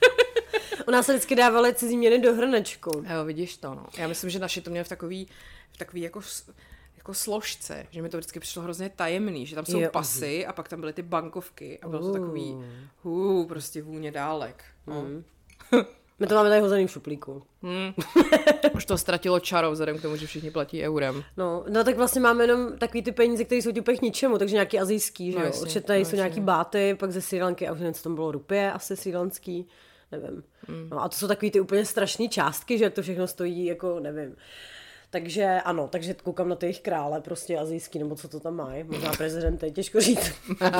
U nás se vždycky dávali cizí měny do hrnečku. Jo, vidíš to, no. Já myslím, že naši to měli v takový, v takový jako, jako složce, že mi to vždycky přišlo hrozně tajemný, že tam jsou jo. pasy a pak tam byly ty bankovky a bylo to takový, hů, prostě vůně dálek. No. Mm. My to máme tady hozený v šuplíku. Hmm. Už to ztratilo čarou vzhledem k tomu, že všichni platí eurem. No, no tak vlastně máme jenom takový ty peníze, které jsou ti úplně k ničemu, takže nějaký asijský, že no, jo. Jasně, Určitě tady no, jsou nějaký báty, pak ze Srí Lanky a už něco tam bylo rupie, asi srílanský, nevím. Mm. No a to jsou takový ty úplně strašné částky, že to všechno stojí, jako nevím. Takže ano, takže koukám na ty jejich krále, prostě asijský, nebo co to tam mají, možná prezidenty, těžko říct.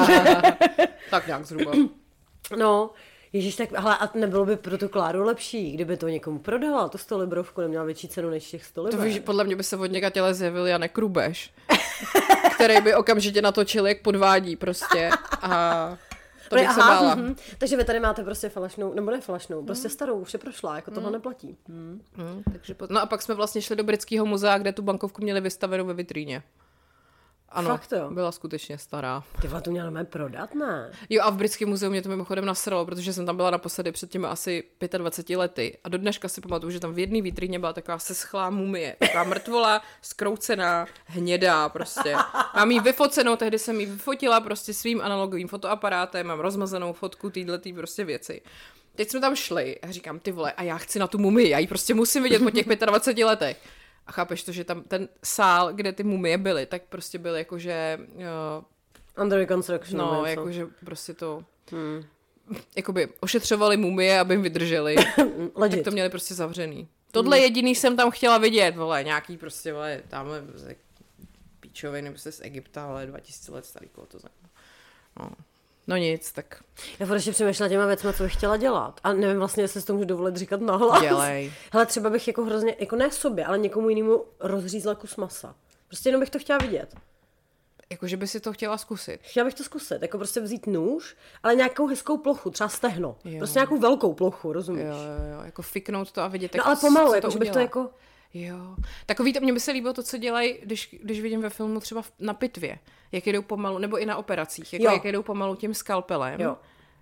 Tak nějak zhruba. No, Ježíš, tak hele, a nebylo by pro tu Kláru lepší, kdyby to někomu prodala, tu sto librovku neměla větší cenu než těch sto liber. To víš, podle mě by se od něka těle zjevil Janek Rubeš, který by okamžitě natočil, jak podvádí prostě a to bych se bála. Hm, takže vy tady máte prostě falešnou, nebo ne falešnou, prostě starou, už je prošla, jako tohle neplatí. Hmm. Hmm, takže po... No a pak jsme vlastně šli do britského muzea, kde tu bankovku měli vystavenou ve vitríně. Ano, fakt jo? Byla skutečně stará. Ty vole, to měla mé prodat, ne? Jo, a v britském muzeu mě to mimochodem nasralo, protože jsem tam byla naposledy před těmi asi dvaceti pěti lety. A do dneška si pamatuju, že tam v jedné vitríně byla taková seschlá mumie. Taková mrtvola, zkroucená, hnědá prostě. Mám jí vyfocenou, tehdy jsem jí vyfotila prostě svým analogovým fotoaparátem, mám rozmazanou fotku týhletý prostě věci. Teď jsme tam šli a říkám, ty vole, a já chci na tu mumii, já ji prostě musím vidět po těch dvaceti pěti letech. A chápeš to, že tam ten sál, kde ty mumie byly, tak prostě byl jakože... Uh, Under reconstruction. No, jakože prostě to... Hmm. Jakoby ošetřovali mumie, aby jim vydrželi. Tak to měli prostě zavřený. Tohle hmm. jediný jsem tam chtěla vidět, vole, nějaký prostě, vole, tamhle píčoviny, prostě z Egypta, ale dva tisíce let starý, koho to zajímá. No. No nic, tak... Já furt ještě přemýšlela těma věcma, co bych chtěla dělat. A nevím vlastně, jestli si to můžu dovolit říkat nahlas. Dělej. Hele, třeba bych jako hrozně, jako ne sobě, ale někomu jinému rozřízla kus masa. Prostě jenom bych to chtěla vidět. Jakože by si to chtěla zkusit. Chtěla bych to zkusit, jako prostě vzít nůž, ale nějakou hezkou plochu, třeba stehno. Jo. Prostě nějakou velkou plochu, rozumíš? Jo, jo, jo, jako fiknout to a vidět, no, ale pomalu, jako, že bych to jako... Jo. Takový to, mně by se líbilo to, co dělají, když, když vidím ve filmu třeba na pitvě, jak jedou pomalu, nebo i na operacích, jako jak jedou pomalu tím skalpelem. Jo.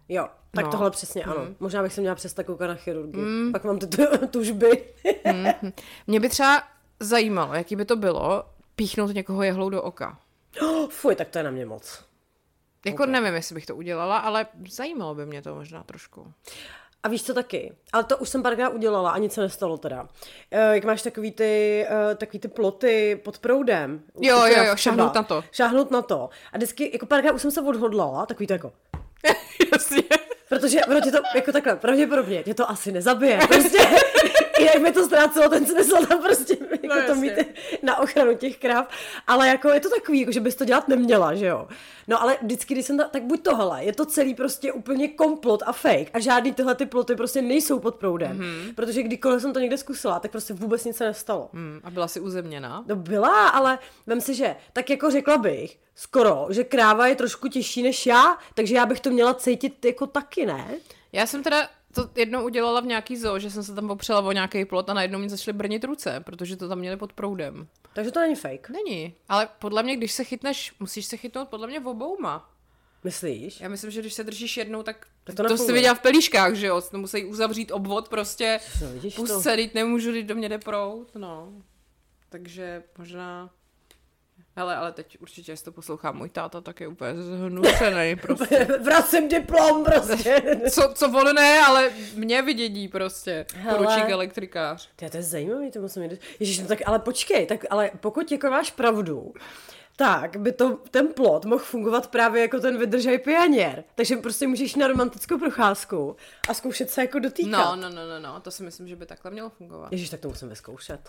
Jo, tak No. tohle přesně ano. Mm. Možná bych se měla přestat koukat na chirurgii. Mm. Pak mám ty tu- tužby. Mm. Mě by třeba zajímalo, jaký by to bylo píchnout někoho jehlou do oka. Fuj, tak to je na mě moc. Jako Ok. nevím, jestli bych to udělala, ale zajímalo by mě to možná trošku. A víš co taky? Ale to už jsem párkrát udělala a nic se nestalo teda. E, jak máš takový ty, e, takový ty ploty pod proudem. Jo, Ty jo, teda jo, třeba. šáhnout na to. Šáhnout na to. A vždycky, jako párkrát už jsem se odhodlala, takový to jako... Jasně. Protože ono tě to, jako takhle, pravděpodobně tě to asi nezabije. Prostě, jinak mi to ztrácelo ten smysl tam prostě jako No, to jasně. mít na ochranu těch krav. Ale jako je to takový, jako že bys to dělat neměla, že jo. No ale vždycky, když jsem ta, tak buď tohle, je to celý prostě úplně komplot a fake a žádný tyhle ty ploty prostě nejsou pod proudem. Mm-hmm. Protože kdykoliv jsem to někde zkusila, tak prostě vůbec nic se nestalo. Hmm, a byla jsi uzemněná? No byla, ale vem si, že tak jako řekla bych, skoro, že kráva je trošku těžší než já, takže já bych to měla cítit jako taky, ne? Já jsem teda to jednou udělala v nějaký zoo, že jsem se tam opřela o nějaký plot a najednou mi začaly brnit ruce, protože to tam měli pod proudem. Takže to není fake. Není, ale podle mě, když se chytneš, musíš se chytnout podle mě obouma. Myslíš? Já myslím, že když se držíš jednou, tak, Tak to, to to jsi nefunguje. viděla v pelíškách, že jo? To musí uzavřít obvod prostě. No, vidíš Pust to? se, teď nemůžu, teď do mě jde proud, no. Takže možná... Hele, ale teď určitě, jestli to poslouchá můj táta, tak je úplně zhnucený prostě. Vracím diplom prostě. Co, co on ne, ale mě vidění prostě. Hele. Poručík elektrikář. Ty, to je zajímavý, to musím jít. Ježiš, no tak ale počkej, tak ale pokud jako máš pravdu, tak by to, ten plot mohl fungovat právě jako ten vydržaj pianěr. Takže prostě můžeš na romantickou procházku a zkoušet se jako dotýkat. No, no, no, no, no, to si myslím, že by takhle mělo fungovat. Ježiš, tak to musím vyzkoušet.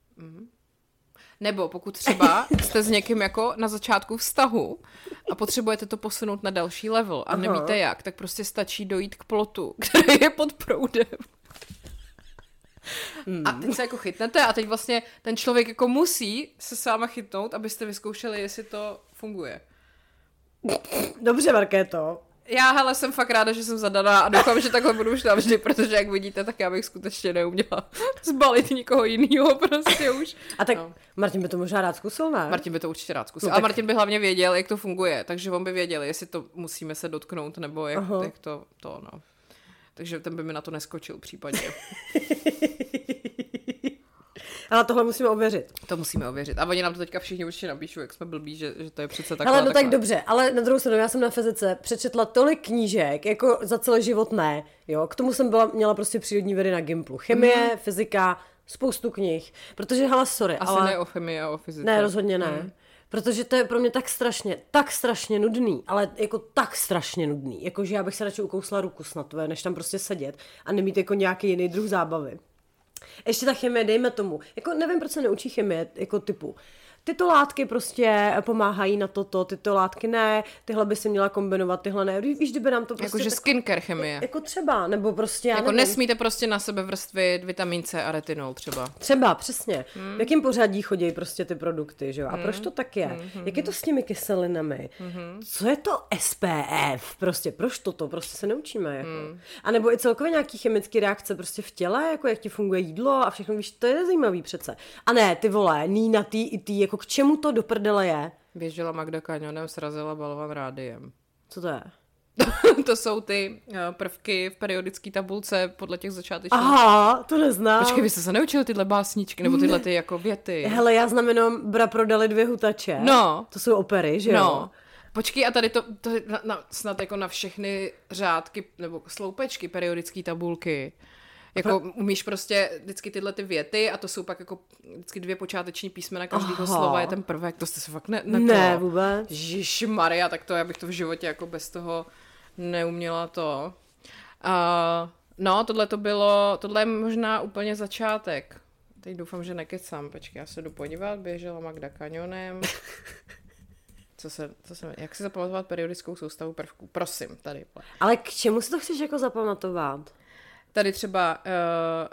Nebo pokud třeba jste s někým jako na začátku vztahu a potřebujete to posunout na další level a Aha. nevíte jak, tak prostě stačí dojít k plotu, který je pod proudem. Hmm. A teď se jako chytnete a teď vlastně ten člověk jako musí se s váma chytnout, abyste vyzkoušeli, jestli to funguje. Dobře, Markéto. Já, hele, jsem fakt ráda, že jsem zadaná a doufám, že takhle budu už navždy, protože jak vidíte, tak já bych skutečně neuměla zbalit nikoho jinýho prostě už. A tak No. Martin by to možná rád zkusil, ne? Martin by to určitě rád zkusil. No, Ale tak- Martin by hlavně věděl, jak to funguje, takže on by věděl, jestli to musíme se dotknout, nebo jak, Aha. jak to, to, no. Takže ten by mi na to neskočil případně. Ale tohle musíme ověřit. To musíme ověřit. A oni nám to teďka všichni určitě napíšou, jak jsme blbí, že, že to je přece takhle. Ale no tak takhle. dobře, ale na druhou stranu, já jsem na fyzice přečetla tolik knížek, jako za celý život ne, jo, k tomu jsem byla, měla prostě přírodní vědy na Gimplu, chemie, mm. fyzika, spoustu knih, protože, hele, sorry, Asi ale... ne o chemii a o fyzice. Ne, rozhodně ne. Mm. Protože to je pro mě tak strašně, tak strašně nudný, ale jako tak strašně nudný, jako že já bych se radši ukousla ruku snad tvé, než tam prostě sedět a nemít jako nějaký jiný druh zábavy. Ještě ta chemie, dejme tomu, jako nevím, proč se neučí chemie, jako typu, tyto látky prostě pomáhají na toto, tyto látky ne, tyhle by si měla kombinovat, tyhle ne, víš, kdyby nám to prostě... Jakože tak, skincare chemie. jako třeba, nebo prostě, já Jako nevím. nesmíte prostě na sebe vrstvit vitamin C a retinol třeba. Třeba, přesně. Hmm. V jakém pořadí chodí prostě ty produkty, že jo? A proč to tak je? Hmm. Jak je to s těmi kyselinami? Hmm. Co je to S P F? Prostě, proč toto? Prostě se neučíme, jako. Hmm. A nebo i celkově nějaký chemické reakce prostě v těle, jako jak ti funguje jídlo a všechno, víš, to je zajímavý přece. A ne, ty vole, ní na tý i tý, jako k čemu to do prdele je? Běžela Magda kanionem, srazila balvan rádiem. Co to je? To jsou ty uh, prvky v periodické tabulce podle těch začátečních. Aha, to neznám. Počkej, vy jste se neučili tyhle básničky, nebo tyhle ty jako věty? Hele, já znám jenom Bra prodali dvě hutače. No. To jsou opery, že jo? No. Počkej, a tady to, to je na, na, snad jako na všechny řádky, nebo sloupečky periodické tabulky. Jako umíš prostě vždycky tyhle ty věty a to jsou pak jako vždycky dvě počáteční písmena každého Aha. slova je ten prvek, to jste se fakt ne... Ne, Ne, to. vůbec. Ježišmarja, tak to já bych to v životě jako bez toho neuměla to. Uh, no, tohle to bylo, tohle je možná úplně začátek. Teď doufám, že nekecám, počkej, já se jdu podívat, běžela Magda kanionem. Co se, co se, jak si zapamatovat periodickou soustavu prvků? Prosím, tady. Ale k čemu si to chceš jako zapamatovat? Tady třeba, uh,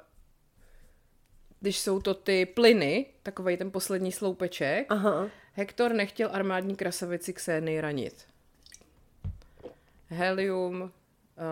když jsou to ty plyny, takovej ten poslední sloupeček, Aha. Hektor nechtěl armádní krasavici Ksénii ranit. Helium, uh,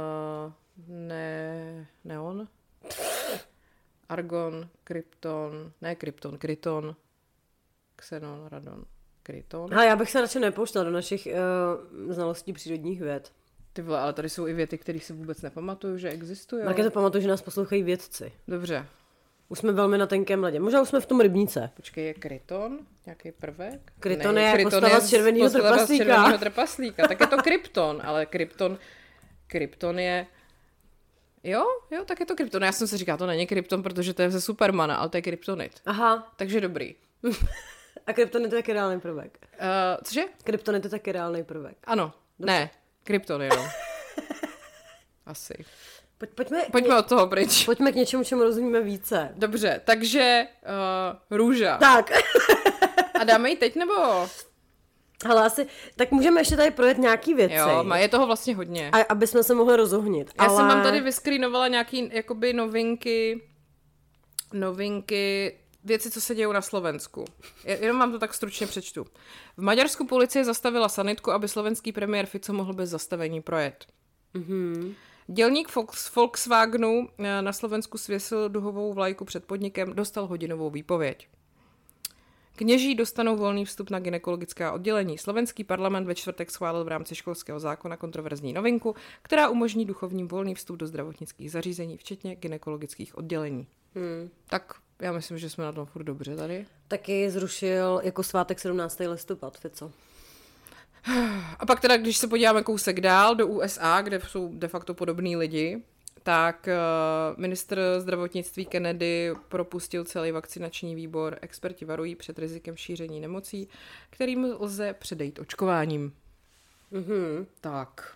ne, neon, argon, krypton, ne krypton, kryton, xenon, radon, kryton. Ale já bych se radši nepouštěla do našich uh, znalostí přírodních věd. Ty vole, ale tady jsou i věty, které si vůbec nepamatuju, že existují. Tak je to pamatuju, že nás poslouchají vědci. Dobře. Už jsme velmi na tenkém ledě. Možná už jsme v tom rybníce. Počkej, je kryton? Nějaký prvek? Kryton ne, je kryton postava je z červeného postava trpaslíka. z červeného trpaslíka. Tak je to krypton, ale krypton, krypton je... Jo, jo, tak je to krypton. Já jsem si říkala, to není krypton, protože to je ze Supermana, ale to je kryptonit. Aha. Takže dobrý. A kryptonit je taky reálný prvek. Uh, cože? Kryptonit je taky reálný prvek. Ano. Dobře. Ne, krypton jenom. Asi. Pojď, pojďme, Pojďme od toho pryč. Pojďme k něčemu, čemu rozumíme více. Dobře, takže uh, růža. Tak. A dáme ji teď, nebo? Ale asi, tak můžeme ještě tady projet nějaký věci. Jo, má, je toho vlastně hodně. A, aby jsme se mohli rozohnit. Já ale... jsem vám tady vyskrýnovala nějaký jakoby novinky, novinky, věci, co se dějou na Slovensku. Jenom vám to tak stručně přečtu. V Maďarsku policie zastavila sanitku, aby slovenský premiér Fico mohl bez zastavení projet. Mm-hmm. Dělník z Volkswagenu na Slovensku svěsil duhovou vlajku před podnikem, dostal hodinovou výpověď. Kněží dostanou volný vstup na gynekologická oddělení. Slovenský parlament ve čtvrtek schválil v rámci školského zákona kontroverzní novinku, která umožní duchovním volný vstup do zdravotnických zařízení, včetně gynekologických oddělení. Hmm. Tak já myslím, že jsme na tom furt dobře tady. Taky zrušil jako svátek sedmnáctého listopad, Fico. A pak teda, když se podíváme kousek dál do U S A, kde jsou de facto podobní lidi, tak uh, ministr zdravotnictví Kennedy propustil celý vakcinační výbor. Experti varují před rizikem šíření nemocí, kterým lze předejít očkováním. Mm-hmm. Tak.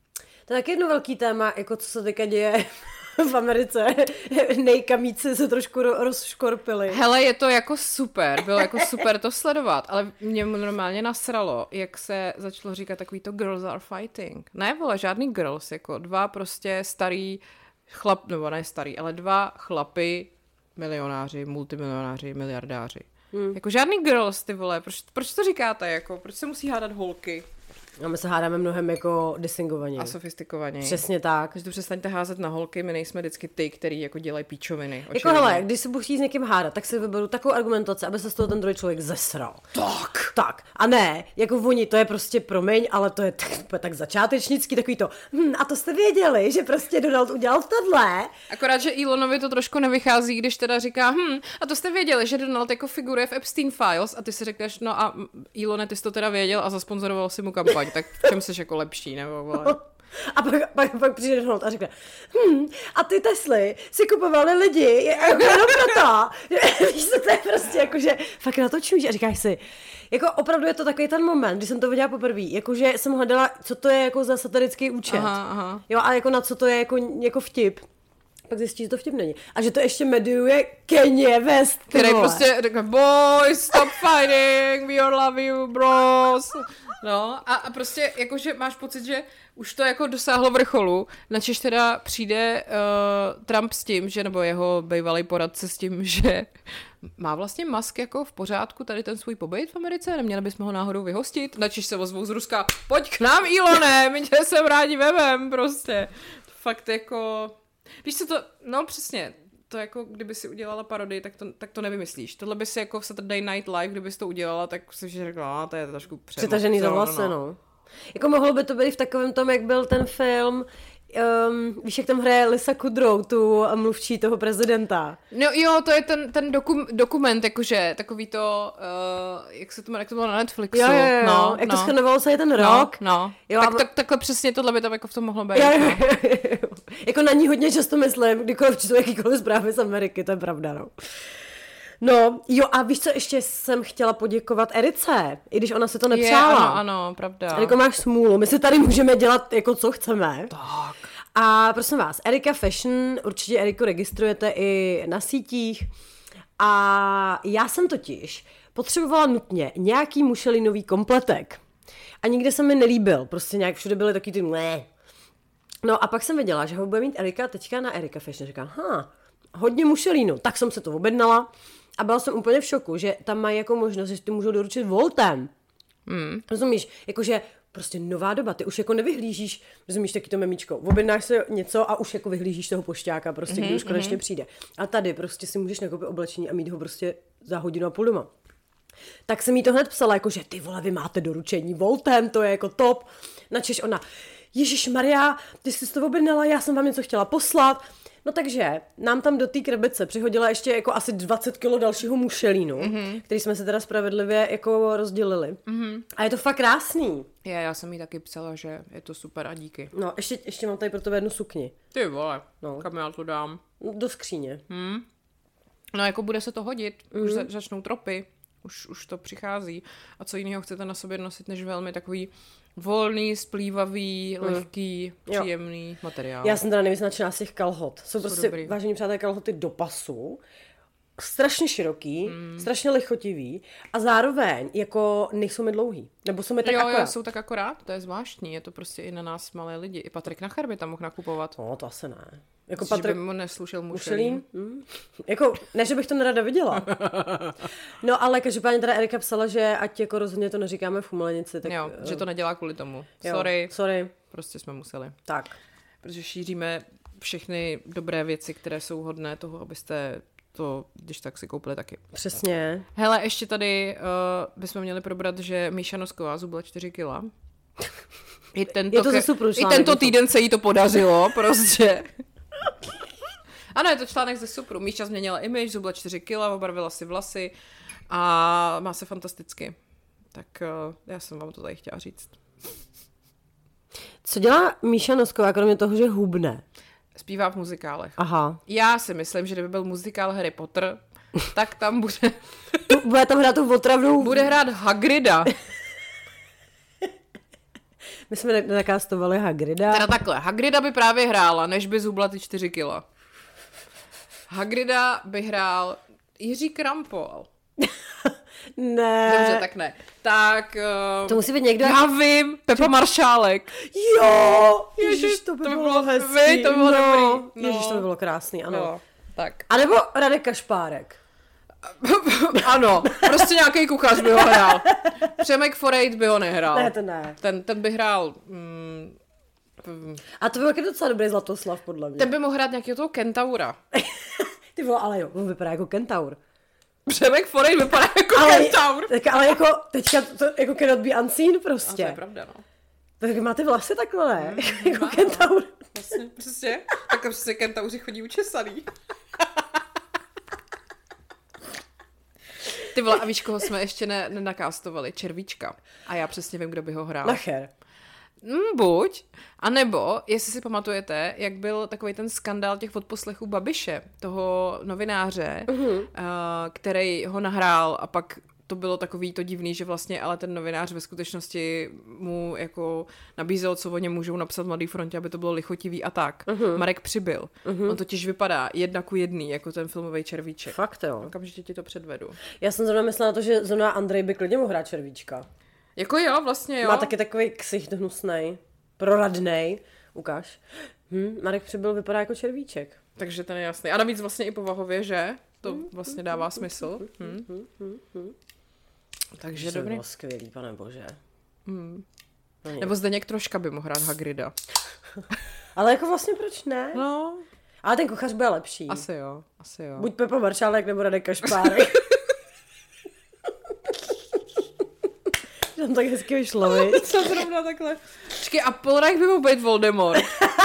To je taky jedno velký téma, jako co se teďka děje v Americe. Nejkamíci se trošku ro- rozškorpili. Hele, je to jako super, bylo jako super to sledovat, ale mě normálně nasralo, jak se začalo říkat takový to girls are fighting. Ne, vole, žádný girls, jako dva prostě starý chlap, nebo ne starý, ale dva chlapy, milionáři, multimilionáři, miliardáři. Hmm. Jako žádný girls, ty vole, proč, proč to říkáte, jako, proč se musí hádat holky? A my se hádáme mnohem jako distingovaně. A sofistikovaně. Přesně tak. Takže to přestaňte házet na holky, my nejsme vždycky ty, který jako dělají píčoviny. Jako hele, když se budu chtít s někým hádat, tak si vyberu takovou argumentaci, aby se z toho ten druhý člověk zesral. Tak. Tak. A ne, jako oni, to je prostě promiň, ale to je tak, tak začátečnický, takový to, hm, a to jste věděli, že prostě Donald udělal tohle. Akorát, že Elonovi to trošku nevychází, když teda říká, hm, a to jste věděli, že Donald jako figuruje v Epstein Files a ty si řekneš, no a Elone, ty jsi to teda věděl a zasponzoroval si mu kampaň, tak v čem jsi jako lepší, nebo vole? A pak, pak, pak přijde Donald a řekne, hm, a ty Tesly si kupovali lidi, jako jenom proto, víš co, to je prostě jakože, fakt na to čumíš a říkáš si, jako opravdu je to takový ten moment, když jsem to viděla poprvé, jakože jsem hledala, co to je jako za satirický účet, aha, aha. Jo, a jako na co to je jako, jako vtip. Pak zjistí, že to vtip není. A že to ještě mediuje Kanye West. Který prostě řekne, boys, stop fighting, we all love you, bros. No a, a prostě jakože máš pocit, že už to jako dosáhlo vrcholu, načež teda přijde uh, Trump s tím, že, nebo jeho bývalý poradce s tím, že má vlastně Musk jako v pořádku tady ten svůj pobyt v Americe, neměli bychom ho náhodou vyhostit, načež se ozvou z Ruska, pojď k nám, Elone, my tě sem rádi vemem, prostě. Fakt jako... Víš co to, no přesně, to jako kdyby si udělala parodii, tak to, tak to nevymyslíš. Tohle by si jako v Saturday Night Live, kdyby si to udělala, tak si řekla, no, to je trošku přemoc. Přitažený za vlasy, no. no. Jako mohlo by to být v takovém tom, jak byl ten film, um, víš, jak tam hraje Lisa Kudrow, tu mluvčí toho prezidenta. No jo, to je ten, ten dokum, dokument, jakože takový to, uh, jak se to má, jak to bylo na Netflixu. Jo, jo, jo, no, jak no. to schrnovalo se je ten rok. No, no. Jo, tak, a... tak, takhle přesně tohle by tam jako v tom mohlo být. Jo, no. jo, jo, jo. Jako na ní hodně často myslím, kdykoliv čtu jakýkoliv zprávy z Ameriky, to je pravda, no. No, jo, a víš co, ještě jsem chtěla poděkovat Erice, i když ona si to nepřála. Je, ano, ano, pravda. Eriko, máš smůlu, my si tady můžeme dělat jako co chceme. Tak. A prosím vás, Erika Fashion, určitě Eriku registrujete i na sítích. A já jsem totiž potřebovala nutně nějaký mušelinový kompletek. A nikde se mi nelíbil, prostě nějak všude byly taky ty ne. No a pak jsem věděla, že ho bude mít Erika teďka na Erika Fashion. Říkám, ha, hodně mušelínu. Tak jsem se to objednala a byla jsem úplně v šoku, že tam mají jako možnost, že ty můžou doručit voltem. Hmm. Rozumíš? Jakože prostě nová doba, ty už jako nevyhlížíš, rozumíš, taky to memíčko, objednáš se něco a už jako vyhlížíš toho pošťáka, prostě, mm-hmm, kdy už konečně mm-hmm. přijde. A tady prostě si můžeš nakoupit oblečení a mít ho prostě za hodinu a půl doma. Tak jsem jí to hned psala, jako že ty vole, vy máte doručení voltem, to je jako top. Načež ona, Ježíš Maria, ty jsi to objednala, já jsem vám něco chtěla poslat. No takže nám tam do té krabice přihodila ještě jako asi dvacet kilo dalšího mušelínu, mm-hmm. který jsme se teda spravedlivě jako rozdělili. Mm-hmm. A je to fakt krásný. Je, já jsem jí taky psala, že je to super a díky. No, ještě, ještě mám tady pro tebe jednu sukni. Ty vole, no. Kam já to dám? Do skříně. Hmm. No jako bude se to hodit, mm. už za, začnou tropy, už, už to přichází. A co jiného chcete na sobě nosit, než velmi takový volný, splývavý, mm. lehký, příjemný jo. materiál. Já jsem teda nejvíc nadšená z těch kalhot. Jsou, Jsou prostě, dobrý. Vážení přátelé, kalhoty do pasu. Strašně široký, mm. strašně lichotivý a zároveň jako nejsou mi dlouhý. Nebo jsou mi tak jo, akorát. Jo, jsou tak akorát, to je zvláštní, je to prostě i na nás malé lidi. I Patrik Nacher by tam mohl nakupovat. No, to asi ne. Jako Myslíš, Patrik... že by mu neslušel mušelín? Hmm. Jako, ne, že bych to nerada viděla. No, ale každopádně teda Erika psala, že ať jako rozhodně to neříkáme v Chumelenici. Tak... Jo, že to nedělá kvůli tomu. Jo, sorry. Sorry. Prostě jsme museli. Tak. Protože šíříme všechny dobré věci, které jsou hodné toho, abyste to, když tak si koupili taky. Přesně. Hele, ještě tady uh, bychom měli probrat, že Míša Nosková zhubla čtyři kila. I tento, je to zase I tento týden se jí to podařilo, prostě. Ano, je to článek ze Supru. Míša změnila image, zhubla čtyři kila, obarvila si vlasy a má se fantasticky. Tak uh, já jsem vám to tady chtěla říct. Co dělá Míša Nosková, kromě toho, že hubne? Zpívá v muzikálech. Aha. Já si myslím, že kdyby byl muzikál Harry Potter, tak tam bude... Bude tam hrát tu otravnou... Bude hrát Hagrida. My jsme nakástovali Hagrida. Teda takhle, Hagrida by právě hrála, než by zhubla ty čtyři kila. Hagrida by hrál Jiří Krampol. Ne. Dobře, tak ne. Tak... Uh, to musí být někdo... Já vím, Pepa Maršálek. Jo! Ježiš, to by, to by bylo hezký. Vy, to by bylo no. dobrý. No. Ježiš, to by bylo krásný, ano. No, tak. A nebo Radek Kašpárek. Ano, prostě nějaký kuchař by ho hrál. Přemek Forejt by ho nehrál. Ne, to ne. Ten, ten by hrál... Mm, a to by byl docela dobrý Zlatoslav, podle mě. Ten by mohl hrát nějakého toho kentaura. Ty vole, ale jo, on vypadá jako kentaur. Přemek Forejt vypadá jako ale, kentaur. Tak, ale jako, teďka to jako cannot be unseen prostě. A to je pravda, no. Tak máte vlasy takhle, ne? Mm, jako no, kentaur. Vlastně, přesně. Tak prostě kentauři chodí učesaný. Ty vole, a víš, koho jsme ještě ne, nenakástovali? Červíčka. A já přesně vím, kdo by ho hrál. Nacher. Mm, buď. A nebo, jestli si pamatujete, jak byl takový ten skandál těch odposlechů Babiše, toho novináře, uh-huh. uh, který ho nahrál a pak to bylo takový to divný, že vlastně ale ten novinář ve skutečnosti mu jako nabízel, co o něm můžou napsat v Mladý frontě, aby to bylo lichotivý a tak. Uh-huh. Marek Přibyl. Uh-huh. On totiž vypadá jedna ku jedný, jako ten filmový Červíček. Fakt jo. Okamžitě ti to předvedu. Já jsem zrovna myslela na to, že zrovna Andrej by klidně mohl hrát Červíčka. Jako jo, vlastně jo. Má taky takový ksicht hnusnej, proradnej. Ukáž. Hm, Marek Přibyl vypadá jako Červíček. Takže ten je jasný. A navíc vlastně i povahově, že? To vlastně dává smysl. Hm. Takže to dobrý. To bylo skvělý, pane bože. Hmm. No nebo Zdeněk Troška by mohl hrát Hagrida. Ale jako vlastně proč ne? No. Ale ten kuchař byl lepší. Asi jo, asi jo. Buď Pepa Maršálek nebo Radek Kašpárek. Tam tak hezky vyšlo, viď? To zrovna takhle. Počkej, a Polreich by mohl být Voldemort.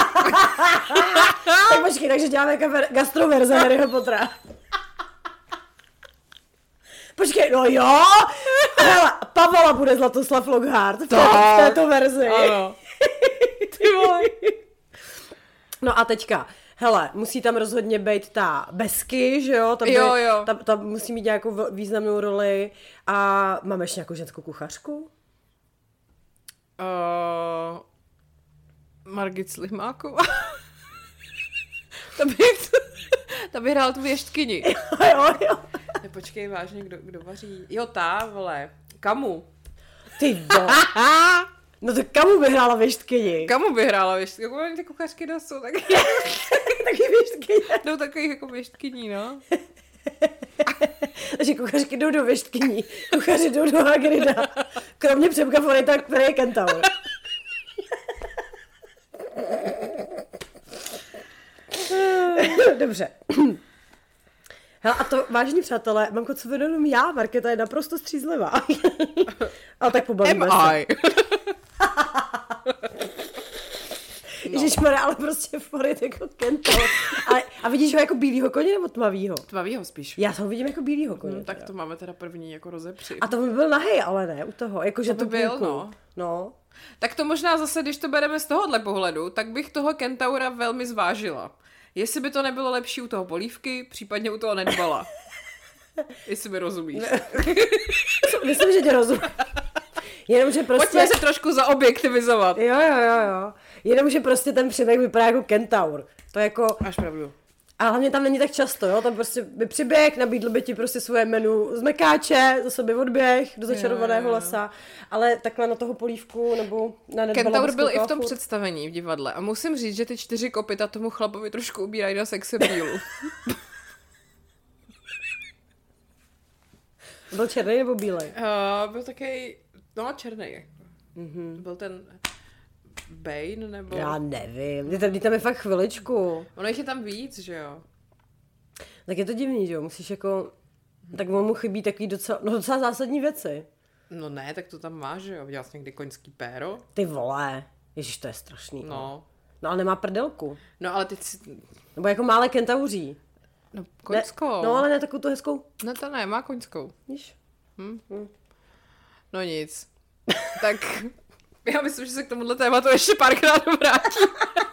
Tak počkej, takže děláme jako gastroverze Harryho Pottera. Počkej, no jo! Hele, Pavola bude Zlatoslav Lockhart v, v této verzi. Ano. Ty vole. No a teďka, hele, musí tam rozhodně být ta Besky, že jo? Ta, by, jo, jo. Ta, ta musí mít nějakou významnou roli. A máme ještě nějakou ženskou kuchařku? Uh, Margit Slimáková. ta, by, ta by hrál tu věštkyni. jo, jo. Ne, počkej, vážně, kdo, kdo vaří? Jo, ta, vole. Kamu. Ty vole. No to Kamu by hrála věštkyni? Kamu by hrála věštkyni? Jako oni ty kuchařky dost jsou taky. taky věštkyni. No takových jako věštkyní, no. Takže kuchařky jdou do věštkyní, kuchaři jdou do Hagrida. Kromě Přemka Forejta, který je kentaur. Dobře. Hele, a to, vážení přátelé, mamko, co vedu jenom já, Markéta je naprosto střízlivá. Ale tak pobavíme se. Ježišmarja, ale prostě forit jako kentaur. Ale, a vidíš ho jako bílýho koně nebo tmavýho? Tmavýho spíš. Já ho vidím jako bílýho koně. Hmm, tak to máme teda první jako rozepři. A to by byl nahej, ale ne, u toho. Jako, že to by byl, no. no. Tak to možná zase, když to bereme z tohohle pohledu, tak bych toho kentaura velmi zvážila. Jestli by to nebylo lepší u toho polívky, případně u toho nedbala. Jestli mi rozumíš. Myslím, že tě rozumím. Jenomže prostě... Pojďme se trošku zaobjektivizovat. Jo, jo, jo, jo. Jenomže prostě ten příběh vypadá jako kentaur. To je jako... Máš pravdu. A hlavně tam není tak často, jo, tam prostě by přiběh, nabídl by ti prostě svoje menu z mekáče, zase by odběh do začarovaného lesa, ale takhle na toho polívku nebo na nedbala. Kentaur byl i v tom představení v divadle a musím říct, že ty čtyři kopyta tomu chlapovi trošku ubírají na sex appealu. Byl černý nebo bílej? Uh, byl taky, no černý. Mm-hmm. Byl ten Bane nebo... Já nevím, ty tam, tam je fakt chviličku. Ono jich je tam víc, že jo? Tak je to divný, že jo, musíš jako... Tak mu chybí takový docela, no docela zásadní věci. No ne, tak to tam máš, že jo? Viděl jsi někdy koňský péro? Ty vole, ježiš, to je strašný. No. No ale nemá prdelku. No ale ty si... Nebo jako mále kentauří. No koňskou. Ne, no ale ne takovou tu hezkou. No to ne, má koňskou. Víš? Hm? Hm. No nic. Tak já myslím, že se k tomuhle tématu ještě párkrát vrátím.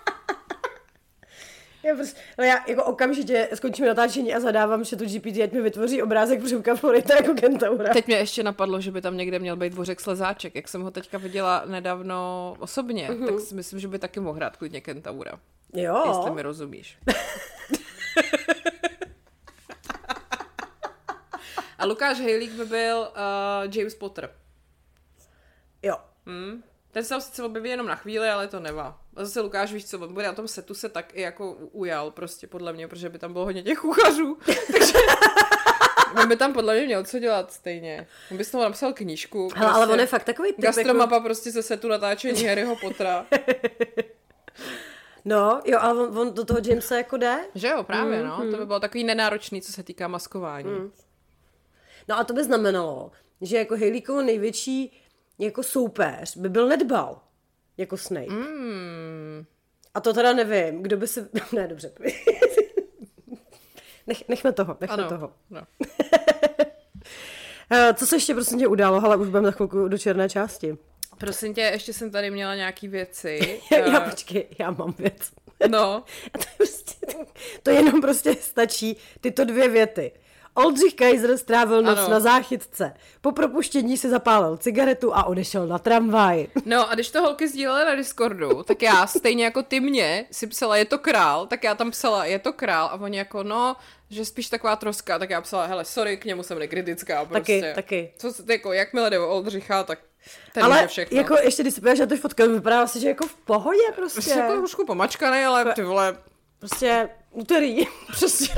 Já, prostě, no já jako okamžitě skončíme natáčení a zadávám, že tu G P T, ať mi vytvoří obrázek Břivka Florita jako kentaura. Teď mě ještě napadlo, že by tam někde měl být dvořek Slezáček. Jak jsem ho teďka viděla nedávno osobně, uh-huh. tak si myslím, že by taky mohl hrát klidně kentaura. Jo. Jestli mi rozumíš. A Lukáš Hejlík by byl uh, James Potter. Jo. Hmm. Ten se tam sice objeví jenom na chvíli, ale to nevá. A zase Lukáš, víš co, on bude na tom setu se tak i jako ujal prostě podle mě, protože by tam bylo hodně těch kuchařů. Takže on by tam podle mě měl co dělat stejně. On by z toho napsal knížku. Hele, prostě, ale on je fakt takový typ. Gastromapa jako... prostě ze setu natáčení Harryho Pottera. No, jo, ale on, on do toho Jamesa jako jde. Že jo, právě, mm, no. Mm. To by bylo takový nenáročný, co se týká maskování. Mm. No a to by znamenalo, že jako Hejlíkovo největší jako soupeř by byl Nedbal. Jako Snape. Mm. A to teda nevím, kdo by si... Ne, dobře. Nech, nechme toho, nechme ano, toho. No. Co se ještě prostě událo? Ale už budeme za chvilku do černé části. Prosím tě, ještě jsem tady měla nějaký věci. já počkej, já mám věc. No. A to, je prostě, to jenom prostě stačí tyto dvě věty. Oldřich Kaiser strávil noc ano. na záchytce. Po propuštění si zapálil cigaretu a odešel na tramvaj. No a když to holky sdílely na Discordu, tak já stejně jako ty mě si psala je to král, tak já tam psala je to král a oni jako no, že spíš taková troska, tak já psala hele sorry, k němu jsem nekritická prostě. Taky, taky. Co se jako, jakmile jde o Oldřicha, tak ten ale všechno. jako ještě když se podíváš na ty fotky, vypadá si, že jako v pohodě prostě. Prostě jako trošku pomačkaný, ale ty vole. Prostě úterý. Prostě.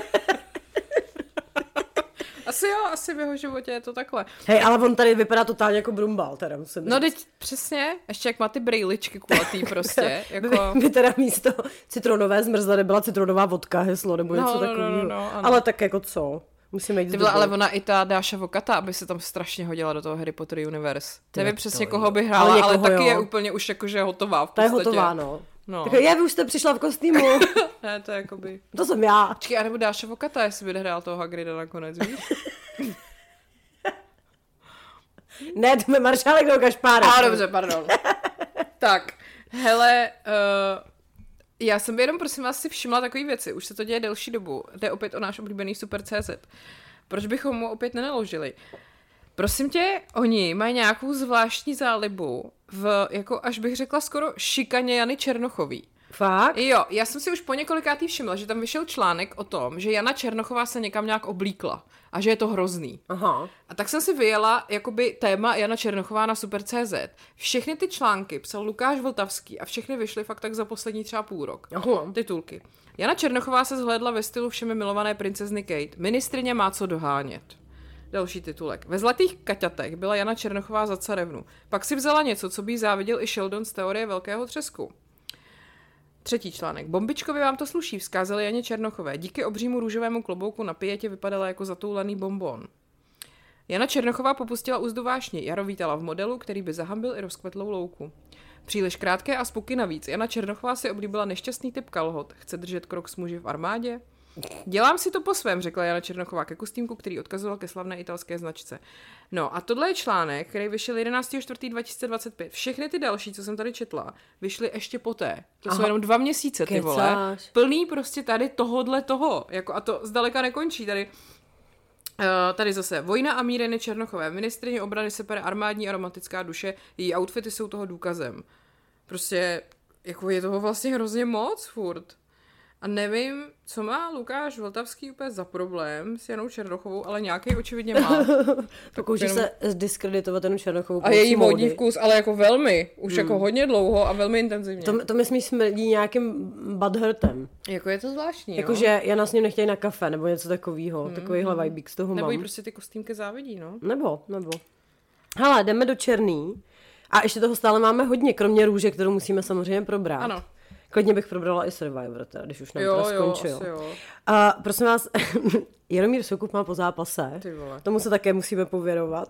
Asi jo, asi v jeho životě je to takhle. Hej, ale on tady vypadá totálně jako brumbal, teda musím říct. No teď přesně, ještě jak má ty brejličky kulatý prostě. Jako... By, by teda místo citronové zmrzlé byla citronová vodka, heslo, nebo něco no, no, takového. No, no, no, ale tak jako co? Musíme jít Ty byla, ale ona i ta Dáša Vokata, aby se tam strašně hodila do toho Harry Potter universe. Nevím přesně, koho by hrála, ale, ale taky jo. Je úplně už jakože hotová v podstatě. To je hotová, no. No. Tak já, vy už jste přišla v kostýmu. Ne, to je jakoby... To jsem já. Počkej, a nebo Dáša Vokata, jestli by hrál toho Hagrida nakonec, víš? Ne, to je Maršálek do Kašpára. A dobře, pardon. Tak, hele, uh, já jsem jenom prosím vás si všimla takové věci, už se to děje delší dobu, jde opět o náš oblíbený Super tečka cé zet. Proč bychom mu opět nenaložili? Prosím tě, oni mají nějakou zvláštní zálibu v, jako až bych řekla skoro šikaně Jany Černochový. Fakt? Jo, já jsem si už po několikátý všimla, že tam vyšel článek o tom, že Jana Černochová se někam nějak oblíkla a že je to hrozný. Aha. A tak jsem si vyjela jakoby téma Jana Černochová na Super tečka cé zet. Všechny ty články psal Lukáš Vltavský a všechny vyšly fakt tak za poslední třeba půl rok. Aha. Titulky. Jana Černochová se zhlédla ve stylu všemi milované princezny Kate. Ministryně má co dohánět. Další titulek. Ve Zlatých kaťatech byla Jana Černochová za carevnu. Pak si vzala něco, co by jí záviděl i Sheldon z teorie velkého třesku. Třetí článek. Bombičkovi vám to sluší, vzkázali Janě Černochové. Díky obřímu růžovému klobouku na pijetě vypadala jako zatoulený bonbon. Jana Černochová popustila úzdu vášni. Jaro vítala v modelu, který by zahambil i rozkvetlou louku. Příliš krátké a spuky navíc. Jana Černochová si oblíbila nešťastný typ kalhot. Chce držet krok s muži v armádě? Dělám si to po svém, řekla Jana Černochová ke kostýmku, který odkazoval ke slavné italské značce. No a tohle je článek, který vyšel jedenáctého čtvrtého dva tisíce dvacet pět. Všechny ty další, co jsem tady četla, vyšly ještě poté. To Aha. jsou jenom dva měsíce, ty vole. Kecáš. Plný prostě tady tohodle toho. Jako, a to zdaleka nekončí. Tady Uh, tady zase Vojna a mír Jany Černochové. Ministryně obrany se pere armádní a romantická duše. Její outfity jsou toho důkazem. Prostě jako je toho vlastně hrozně moc furt. A nevím, co má Lukáš Vltavský úplně za problém s Janou Černochovou, ale nějaký očividně má. Pokouší jenom... se zdiskreditovat Janu Černochovou. A její módní vkus, ale jako velmi. Už hmm. jako hodně dlouho a velmi intenzivně. To, to mi smí smrdí nějakým butthurtem. Jako je to zvláštní, Jakože Jana s ním nechtějí na kafe, nebo něco takového. Hmm. Takovýhle vibík z toho nebo mám. jí prostě ty kostýmky závidí, no. Nebo, nebo. Hele, jdeme do černý. A ještě toho stále máme hodně, kromě růže, kterou musíme samozřejmě probrat. Ano. Klidně bych probrala i Survivor, teda, když už nám jo, teda skončil. Jo, jo. A prosím vás, Jaromír Soukup má po zápase. Tomu se také musíme pověrovat.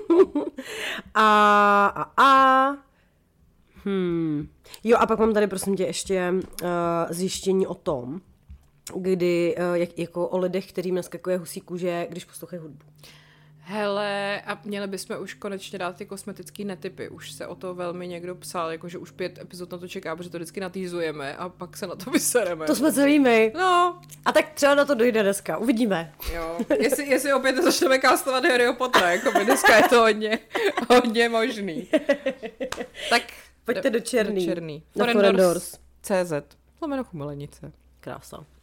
a, a, a. Hmm. Jo, a pak mám tady, prosím tě, ještě uh, zjištění o tom, kdy, uh, jak, jako o lidech, kterým naskakuje husí kůže, když poslouchají hudbu. Hele, a měli bychom už konečně dát ty kosmetický netipy. Už se o to velmi někdo psal, jakože už pět epizod na to čeká, protože to vždycky natýzujeme a pak se na to vysereme. To jsme celý my. No. A tak třeba na to dojde dneska, uvidíme. Jo, jestli, jestli opět začneme kástovat Harryho Pottera, jako by dneska je to hodně, hodně možný. Tak pojďte do černý. Do černý. Na Forendors. C Z. Lomeno Chumelenice. Krása.